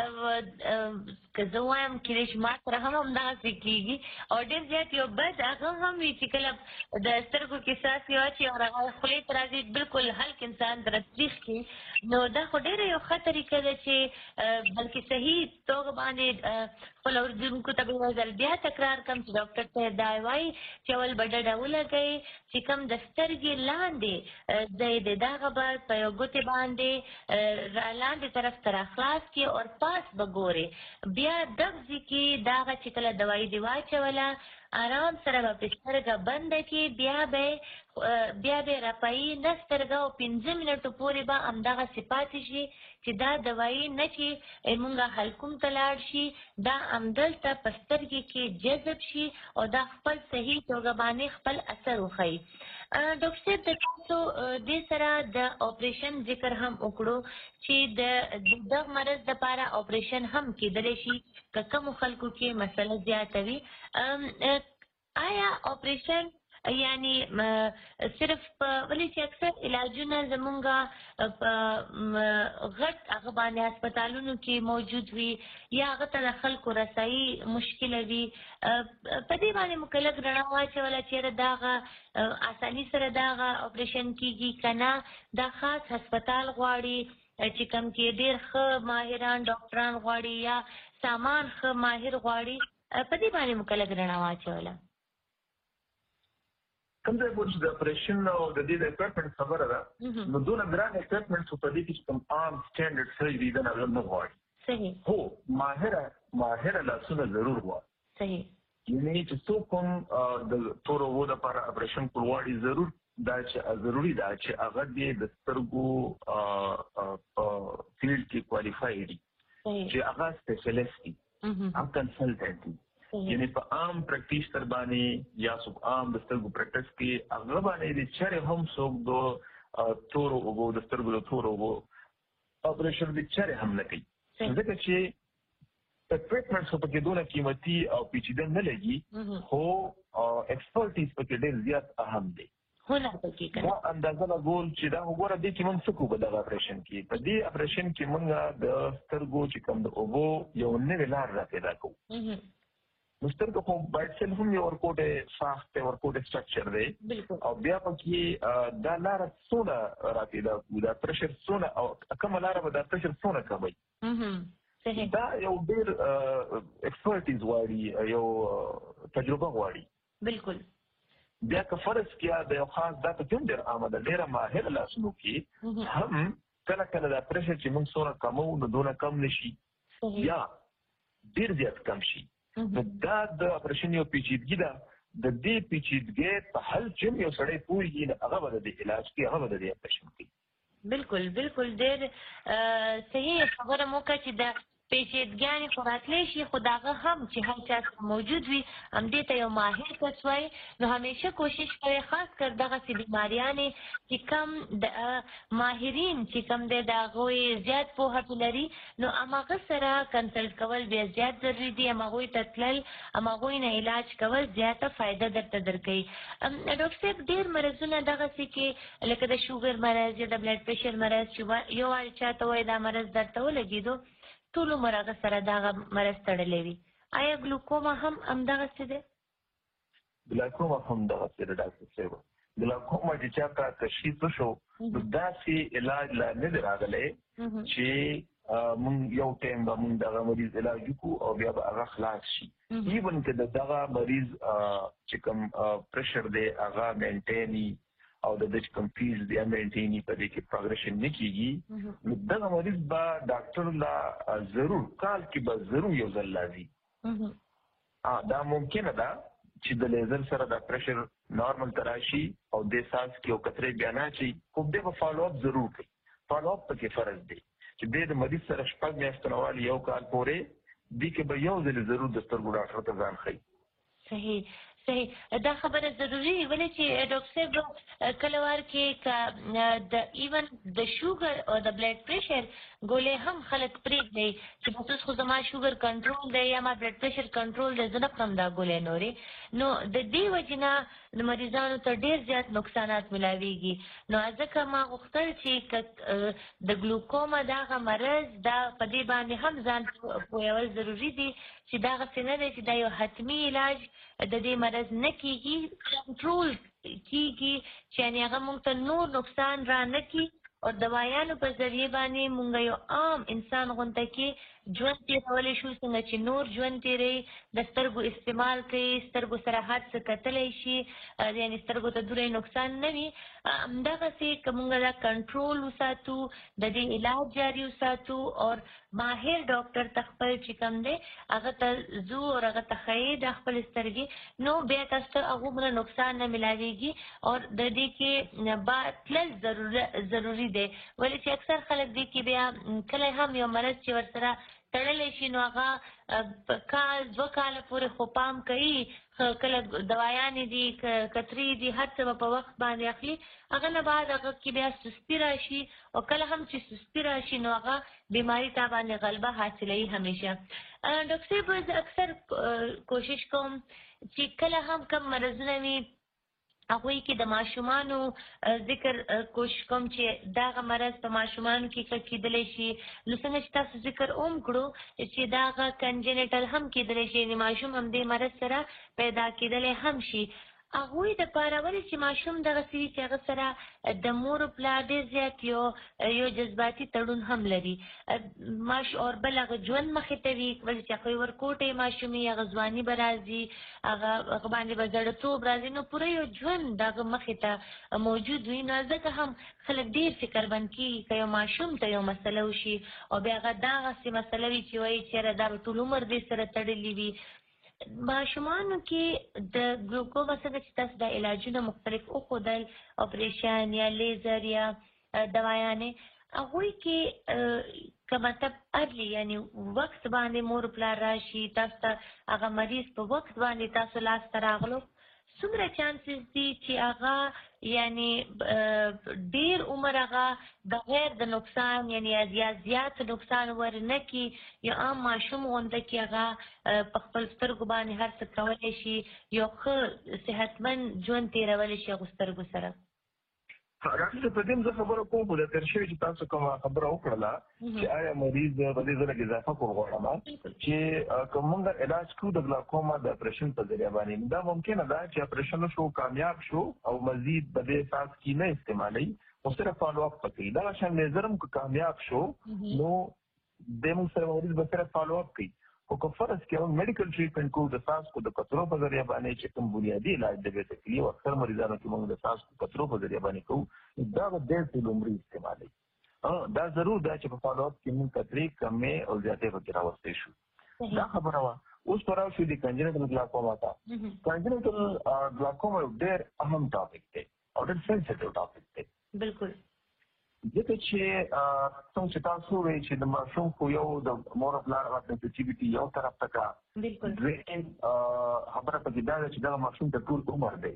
که زه وایم کېدای شي ما سره هم همدغسې کېږي او ډېر زیات یو بد هغه هم وي چې کله د سترګو کې ساس کې واچي او هغه خولې ته راځي بلکل هلک انسان ته تریخ کړي نو دا خو ډېره یو ښه طریقه ده چې بلکې صحیح توګه باندې خپل اورېدونکو ته به یو ځل بیا تکرار کړم چې ډاکټر صاحب دا وایي چې اول به ډډه ولګئ چې کوم د سترګې لاندې ځای دی دا هغه به په یو ګوتې باندې لاندې طرف ته راخلاص کړي او پاس به ګورې بیا دغزې کې دا هغه چې کله دوایي دې واچوله آرام سره به په سترګه بنده کړي بیا به رپایي نه سترګه او 15 منټو پورې به همدغسې پاتې شي چې دا دوایي نه چې مونږ حلقوم ته لاړ شي دا همدلته په سترګې کې جذب شي او دا خپل صحیح توګه باندې خپل اثر وښیي ډاکټر صاحب د تاسو دې سره د اپریشن ذکر هم وکړو چې د دغه مرض دپاره اپریشن هم کېدلی شي که کومو خلکو کې مسله زیاته وي آیا اپریشن یعنی صرف ولې چې اکثر علاجونه زمونږ په غټ هغه باندې هسپتالونو کې موجود وي یا هغه ته د خلکو رسایي مشکله وي په دې باندې مو که لږ رڼا واچوله چېرې د هغه اساني سره د هغه اپریشن کېږي که نه دا خاص هسپتال غواړي چې کوم کې ډېر ښه ماهران ډاکټران غواړي یا سامان ښه ماهر غواړي په دې باندې مو که لږ رڼا واچوله کوم ځای پورې چې د اپریشن او د دې د اکوپمنټ خبره ده نو دونه ګران اکوپمنټ په دې کې کوم عام سټانډرډ سرجري دا نه غواړي. صحیح. هو ماهر لاسونه ضرور غواړي. صحیح. یعنی چې څوک کوم د تور وو د لپاره اپریشن کول غواړي ضرور دا چې ضروری ده چې هغه د سترګو په فیلډ کې کوالیفای دي چې هغه سپیشلیست دي هم کنسلټنټ دي. یعنی په عام پریکټیس تر باندې یا څوک عام د سترګو پریکټیس کې هغه باندې د چره هم څوک د تور وو د سترګو د تور وو اپریشن د چره هم نه کوي ځکه چې ټریټمنټ په کې دونه قیمتي او پیچیده نه لګي خو ایکسپرټیز په کې ډېر زیات اهم دی. هنر پکې کوي. دا اندازه لا ګول چې دا وګوره دې کې موږ څه کوو په دغه اپریشن کې. په دې اپریشن کې موږ د سترګو چې کوم د اوبو یو نوې لار را پیدا کوو. نو سترګو خو باید سیل هم یو ورکوټ ساخت ورکوټ سټرکچر دی او بیا پکې دا لار څونه را پیدا کوو دا پرشر څونه او کومه لار به دا پرشر څونه کموي. دا یو ډېر ایکسپرټیز غواړي یو تجربه غواړي. بالکل. بیا که فرض کیا د یو خاص دا ته کوم ډېر عامه ده ډېره ماهر لاسونو کې هم کله کله دا پرشر چې موږ څونه کمو نو دونه کم نشي یا ډېر زیات کم شي. نو دا د اپریشن یو پیچیدګي ده. د دې پیچیدګۍ په حل چې یو سړی پوهېږي نو هغه به د علاج کوي هغه به د دې اپریشن کوي. بالکل بالکل ډېر صحیح خبره مو وکړه چې د پیچیدګیانې خو راتلی شي خو د هغه هم چې هر چا څخه موجود وي همدې ته یو ماهر کس وایي. نو همیشه کوشش کوي خاص کر دغسې بیماریانې چې کم د ماهرین چې کم دی د هغوی زیات پوهه پې لري نو همهغه سره کنسلټ کول بیا زیات ضروري دي. همهغوی ته تلل همهغوی نه علاج کول زیاته فایده درته درکوي. ډاکټر صاحب ډېر مرضونه دغسې کې لکه د شوګر مرض یا د بلډ پرشر مرض چې یو وارې چاته وایي دا مرض درته ولګېدو ټول عمر هغه سره دغه مرض تړلی وي. آیا ګلوکوما هم همدغسې دی؟ ګلوکوما هم دغسې دی ډاکټر صاحب. ګلوکوما چې چاته تشخیص وشو نو داسې علاج لا نه دی راغلی چې موږ یو ټایم به موږ دغه مریض علاج وکړو او بیا به هغه خلاص شي. ایون که د دغه مریض چې کوم پرشر دی هغه مینټیني او د دې کوم فیز دی مینټیني په دې کې پروګریشن نه کیږي نو دغه مریض به ډاکټر لا ضرور کال کې به ضرور یو ځل لازم. دا ممکنه ده چې د لیزر سره د پرشر نارمل تراشي او د ساس کې او کترې بیان شي خو د فالو اپ ضرور کوي. فالو اپ پکې فرض دی چې د مریض سره شپږ میاشتې نوال یو کال پورې دې کې به یو ځل ضرور د سترګو ډاکټر ته ځان ښیي. صحیح صحیح دا خبره ضروري دی ولې چې ډاکټر صاحب کله وار کې د ایون د شوګر او د بلډ پرشر ګولې هم خلک پرېږدي چې بس خو زما شوګر کنټرول دی یا ما بلډ پرشر کنټرول دی زه نه خورم دا ګولې نورې. نو د دې وجې نه د مریضانو ته ډېر زیات نقصانات ملاویږي. نو ځکه ما غوښتل چې د ګلوکوما دغه مرض دا په دې باندې هم ځان پوهول ضروري دي چې دغسې نه دی چې دا یو حتمي علاج د دې مرض نه کیږي کنټرول کیږي چې یعنې هغه موږ ته نور نقصان را نه کړي او دوایانو په ذریعه باندې موږ یو عام انسان غونته کې ژوند تېرولی شو څنګه چې نور ژوند تېروي د سترګو استعمال کوي سترګو سره هر څه کتلی شي یعنې سترګو ته دومره نقصان نه وي. همدغسې که موږ دا کنټرول وساتو د دې علاج جاري وساتو او ماهر ډاکټر ته خپل چې کوم دی هغه ته ځو او هغه ته ښیي د خپل سترګې نو بیا تاسو ته هغومره نقصان نه ملاویږي او د دې کې با تلل ضروري دی ولې چې اکثر خلک دې کې بیا کله هم یو مرض چې ورسره تړلی شي نو هغه کال 2 کاله پورې خو پام کوي کله دوایانې دي کترې دي هر څه به په وخت باندې اخلي هغه نه بعد هغه کې بیا سستي راشي او کله هم چې سستي راشي نو هغه بیماري تا باندې غلبه حاصلوي همیشه. ډاکټر صاحب زه اکثر کوشش کوم چې کله هم کم مرضونه وي هغوی کې د ماشومانو ذکر کوشش کوم چې دغه مرض په ماشومانو کې کېدلی شي نو څنګه چې تاسو ذکر هم کړو چې دغه کنجنیټل هم کېدلی شي یعنې ماشوم هم دې مرض سره پیدا کېدلی هم شي. هغوی دپاره ولې چې ماشوم دغسې وي چې هغه سره د مور و پلار ډېر زیات یو جذباتي تړون هم لري او بل هغه ژوند مخې ته وي ولې چې هغوی ورکوټی ماشوم وي هغه ځواني به راځي هغه باندې به زړهتوب راځي نو پوره یو ژوند د هغه مخې ته موجود وي نو ځکه هم خلک ډېر فکرمند کېږي که یو ماشوم ته یو مسله وشي او بیا هغه دغسې مسله وي چې وایي چېرې دا به ټول عمر دې سره تړلي وي ماشومانو کې د ګلوکوما څنګه چې تاسو د علاجونه مختلف وښودل اپریشن یا لیزر یا دوايانې هغوی کې که مطلب ارلی یعنی وخت باندې مور پلار راشي تاسو ته هغه مریض په وخت باندې تاسو لاس ته راغلو څومره چانسز دي چې هغه یعنی ډېر عمر هغه بغیر د نقصان یعنی یا زیات نقصان ورنه کړي یا عام ماشوم غونده کې هغه په خپل سترګو باندې هر څه کولی شي یو ښه صحتمند ژوند تېرولی شي هغو سترګو سره ډاکټر په دې زه خبره کوم خو د تېر شوي چې تاسو کومه خبره وکړله چې آیا مریض په دې ځله کې اضافه کول غواړم چې که موږ علاج کوو د ګلاکوما د اپریشن په ذریعه باندې دا ممکنه ده چې اپریشن وشو کامیاب شو او مزید په دې اساس کې نه استعمالوي خو صرف فالو اپ کوي دغه شان لیزر هم که کامیاب شو نو د موږ سره مریض به صرف فالو اپ کوي خو که فرض کړو میډیکل ټریټمنټ کوو د څاڅکو د قطرو په ذریعه باندې چې کوم بنیادي علاج د بې تکلیف اکثر مریضانو کې موږ د څاڅکو قطرو په ذریعه باندې کوو دا به ډېر ټول عمري استعمالوي دا ضرور ده چې په فالو اپ کې موږ قطرې کمې او زیاتې پکې راوستی شو دا خبره وه اوس په راوشو د کنجنټل ګلاکوما ته کنجنټل ګلاکوما یو ډېر اهم ټاپک دی او ډېر سینسټیو ټاپک دی بالکل ځکه چې څنګه چې تاسو وایئ چې د ماشوم خو یو د مور پلار هغه سنسټیویټي یو طرف ته کړه دویم خبره پکې دا ده چې دغه ماشوم ته ټول عمر دی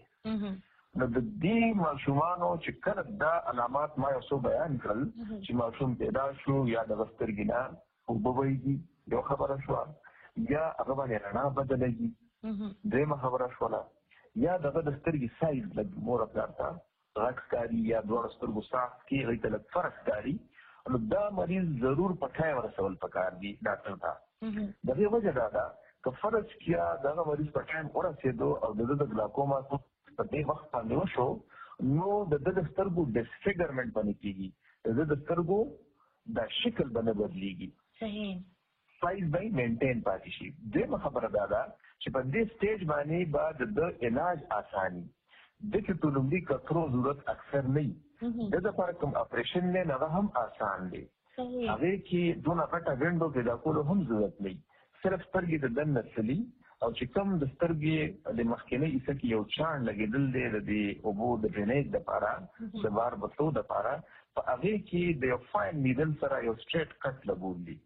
نو د دې ماشومانو چې کله دا علامات ما یو څو بیان کړل چې ماشوم پیدا شو یا د سترګې نه اوبه وهیږي یو خبره شوه یا هغه باندې رڼا بدلېږي درېیمه خبره شوله یا دغه د سترګې سایز لږ مور پلار ته غټ ښکاري یا دواړو سترګو ساخت کې هغوی ته لږ فرق ښکاري نو دا مریض ضرور په ټایم رسول پکار دي ډاکټر ته د دې وجه دا ده که فرض کیا دغه مریض په ټایم ورسېدو او د ده د ګلاکوما په دې وخت باندې وشو نو د ده د سترګو ډسفیګرمنټ باندې کېږي د ده د سترګو دا شکل به نه بدلېږي سایز به یې مینټین پاتې شي دویمه خبره دا ده چې په دې سټیج باندې به د ده علاج اساني دغه ټول عمري کترو ضرورت اکثر نه وي د لپاره کوم اپریشن نه هغه هم آسان دی هغه کې دونه غټه وینډو پیدا کولو هم ضرورت نه صرف سترګې د دننه تللي او چې کوم د سترګې د مخکینۍ حصه کې یو چاڼ لګېدل دی د دې اوبو د ډرینیج دپاره د بار بتو دپاره په هغې کې د یو فاین نیدل سره یو سټریټ کټ لګول دي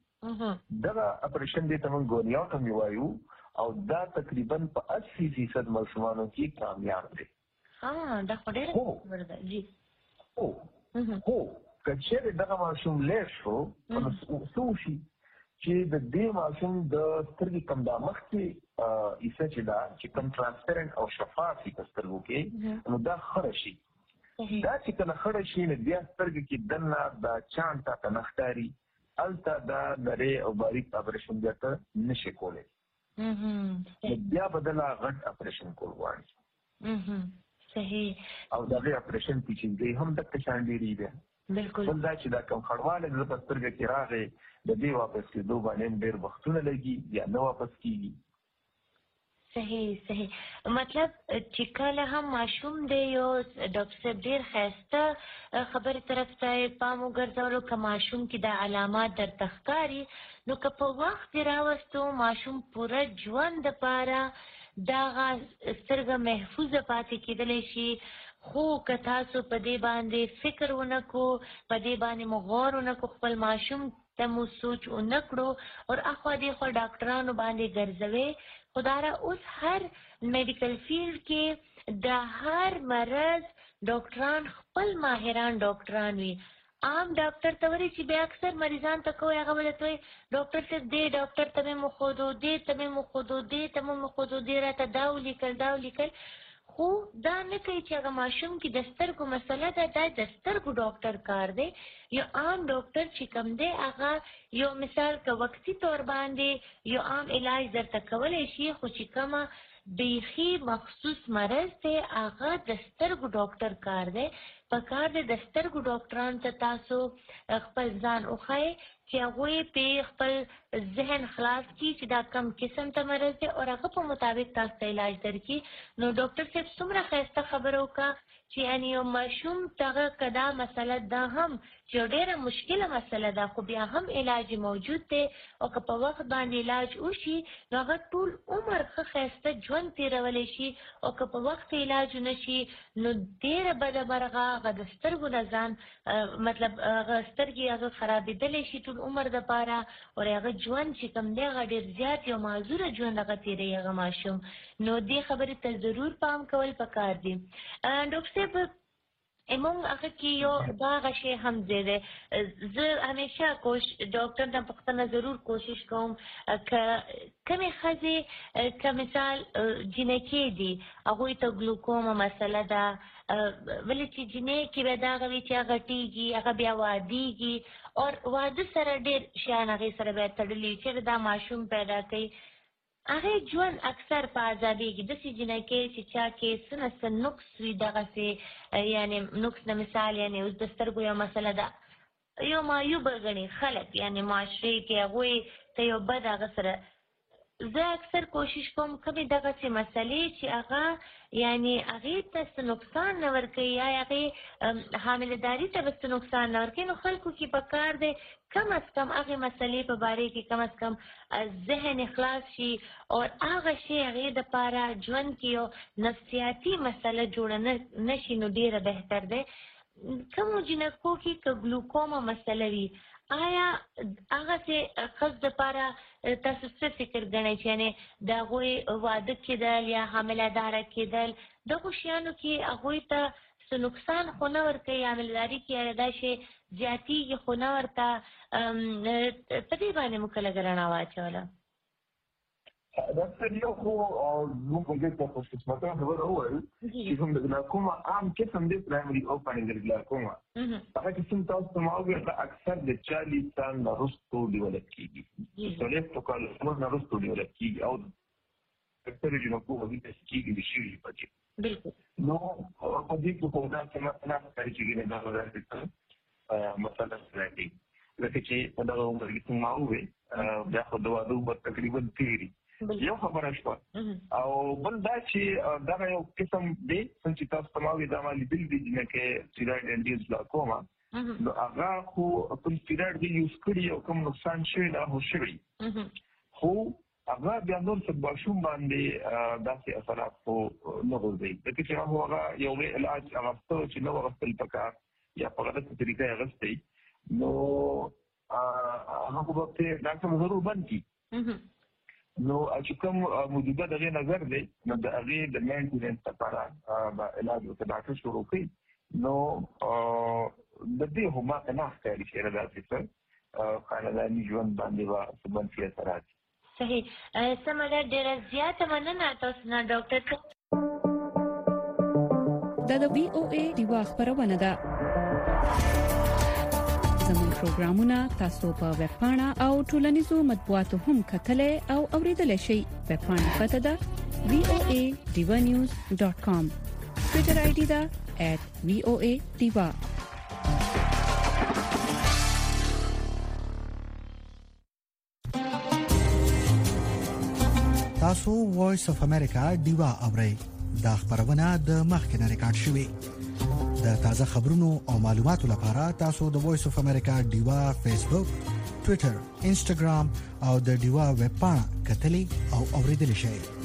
دغه اپریشن دې ته موږ ګونیاټومي وایو او دا تقریبا په 80% ماشومانو کې کامیاب دی دا خو ډېره خبره ده جي هو که چېرې دغه ماشوم لیر شو نو څه وشي چې د دې ماشوم د سترګې کوم دا مخکې حصه چې ده چې کوم ټرانسپیرنټ او شفاف وي په سترګو کې نو دا خړه شي دا چې کله خړه شي نو بیا سترګې کې دننه دا چاڼ تاته نه ښکاري هلته دا نرۍ او باریک اپریشن بیا ته نشي کولی نو بیا به دله غټ اپریشن کول غواړي صحیح او دغه اپریشن پیچیدګي هم د شان ډېرې ده بالکل بل دا چې دا کوم خړوالی د په سترګه کې راغی د دې واپس کېدو باندې ډېر وختونه لګي یا نه واپس کېږي صحیح مطلب چې کله هم ماشوم دی یو ډاکټر صاحب ډېر ښایسته خبرې طرف ته پام وګرځولو که ماشوم کې دا علامات درته ښکاري نو که په وخت یې راوستو ماشوم پوره ژوند دپاره دغه سترګه محفوظه پاتې کېدلی شي خو که تاسو په دې باندې فکر ونه کړو په دې باندې مو غور ونه کړو خپل ماشوم ته مو سوچ ونه کړو او اخوا دېخوا ډاکټرانو باندې ګرځوئ خو داره اوس هر میډیکل فیلډ کې د هر مرض ډاکټران خپل ماهران ډاکټران وي عام ډاکټر ته ورې چې بیا اکثر مریضان ته کوئ هغه به درته وایي ډاکټر صاحب دې ډاکټر ته مې وښودو دې ته مې وښودو دې ته مې وښودو دې راته دا ولیکل خو دا نه کوي چې هغه ماشوم کې د سترګو مسله ده دا د سترګو ډاکټر کار دی یو عام ډاکټر چې کوم دی هغه یو مثال که وقتي طور باندې یو عام علاج درته کولی شي خو چې کومه بیخي مخصوص مرض دی هغه د سترګو ډاکټر کار دی په کار دی د سترګو ډاکټرانو ته تاسو خپل ځان وښایئ چې هغوی په خپل ذهن خلاص کړي چې دا کم قسم ته مرض دی او هغه په مطابق تاسو ته علاج درکړي نو ډاکټر صاحب څومره ښایسته خبره وکړه چې یعنی یو ماشوم ته که دا مسله دا هم چې ډېره مشکله مسله ده خو بیا هم علاج موجود دی او که په وخت باندې علاج وشي نو هغه ټول عمر ښه ښایسته ژوند تېرولی شي او که په وخت علاج ونه شي نو ډېره بده مرغه هغه د سترګو نه ځان مطلب هغه سترګې هغه خرابېدلی شي ټول عمر دپاره او هغه ژوند چې کوم دی هغه ډېر زیات یو معذوره ژوند هغه تېروي هغه ماشوم نو دې خبرې ته ضرور پام کول پکار دي ډاکټر صاحب امونږ هغه کې یو دا هغه شی هم دی زه همیشه ډاکټر نه پوښتنه ضرور کوشش کوم که کومې ښځې که مثال جینکې دي هغوی ته ګلوکوما مسله ده ولې چې جینۍ کې به دغه وي چې هغه غټېږي هغه بیا وادېږي او واده سره ډېر شیان هغې سره بیا تړلي چې دا ماشوم پیدا کوي هغه ژوند اکثر په ازادېږي داسې جینکۍ چې چا کې څه نه څه نقص وي دغسې یعنې نقص نه مثال یعنې اوس د سترګو یو مسله ده یو معیوبه ګڼي خلک یعنې معاشرې کې هغوی ته یو بد هغه سره زه اکثر کوشش کوم کومې دغسې مسلې چې هغه یعنې هغې ته څه نقصان نه ورکوي یا هغې حاملهداري ته به څه نقصان نه ورکوي نو خلکو کې په کار دی کم از کم هغې مسلې په باره کې کم از کم ذهن خلاص شي او هغه شی هغې دپاره ژوند کې یو نفسیاتي مسله جوړه نه شي نو ډېره بهتر دی کومو جینکو کې که ګلوکوما مسله وي آیا هغسې ښځو دپاره تاسو څه فکر ګڼئ چې یعنې د هغوی واده کېدل یا حامله کېدل دغو شیانو کې هغوی ته څه نقصان خو نه ورکوي حاملهداري کې دا شی زیاتېږي خو نه ورته په دې باندې موږ کله رڼا واچوله ډاکټر یو خو موږ په دې ته خوشقسمته خبره وویل چې کوم د ګلاکوما عام قسم دی پرایمري او سیکنډري ګلاکوما هغه قسم تاسو ته ما وویل اکثر د 40 سال نه وروسته ډیولپ کېږي 40 کال نه وروسته ډیولپ کېږي او اکثر جینکو هغې ته کېږي د شوي پکې بالکل نو په دې کې خو دا چې مثلا ښکاري چې دا وضاحت مثلا راځي لکه چې په دغه عمر کې څنګه ما وویل بیا خو د واده عمر تقریبا تېري یو خبره شوه او بل دا چې دغه یو قسم دی څنګه چې تاسو ته ما وویل دا ما لیدلي دي جینکې سټیراید انډیوس ګلاکوما نو هغه خو کوم سټیراید دي یوز کړي او کوم نقصان شوی دا خو شوی خو هغه بیا نور څه ماشوم باندې داسې اثرات خو نه غورځوي ځکه چې هغه یو علاج اخیسته چې نه واخیستل پکار یا په غلطه طریقه یې اخیستی نو هغه خو به پرې ډاکټر ضرور بند کړي نو چې کوم موجوده دغه نظر دی نو د هغې د مینټیننس لپاره به علاج ورته ډاکټر شروع کړي نو د دې خو ماته نه ښکاري چې داسې څه خانداني ژوند باندې به څه منفي اثرات صحیح سمه ده ډېره زیاته مننه تاسو نه ډاکټر دا د VOA ډیوا خبرونه ده زموږ پروګرامونه تاسو په ویب پاڼه او ټولنیزو مطبوعاتو هم کتلای او اوریدلای شئ ویب پاڼه پته ده voadevanews.com ټوئیټر آی ډي ده @voadeva تاسو وایس اف امریکا ډیوا اورئ دا خبرونه د مخکنه ریکارډ شوې د تازه خبرونو او معلوماتو لپاره تاسو د وایس اف امریکا ډیوا فیسبوک ټوئیټر انسټاګرام او د ډیوا ویب پاڼه کتلی او اوریدلی شئ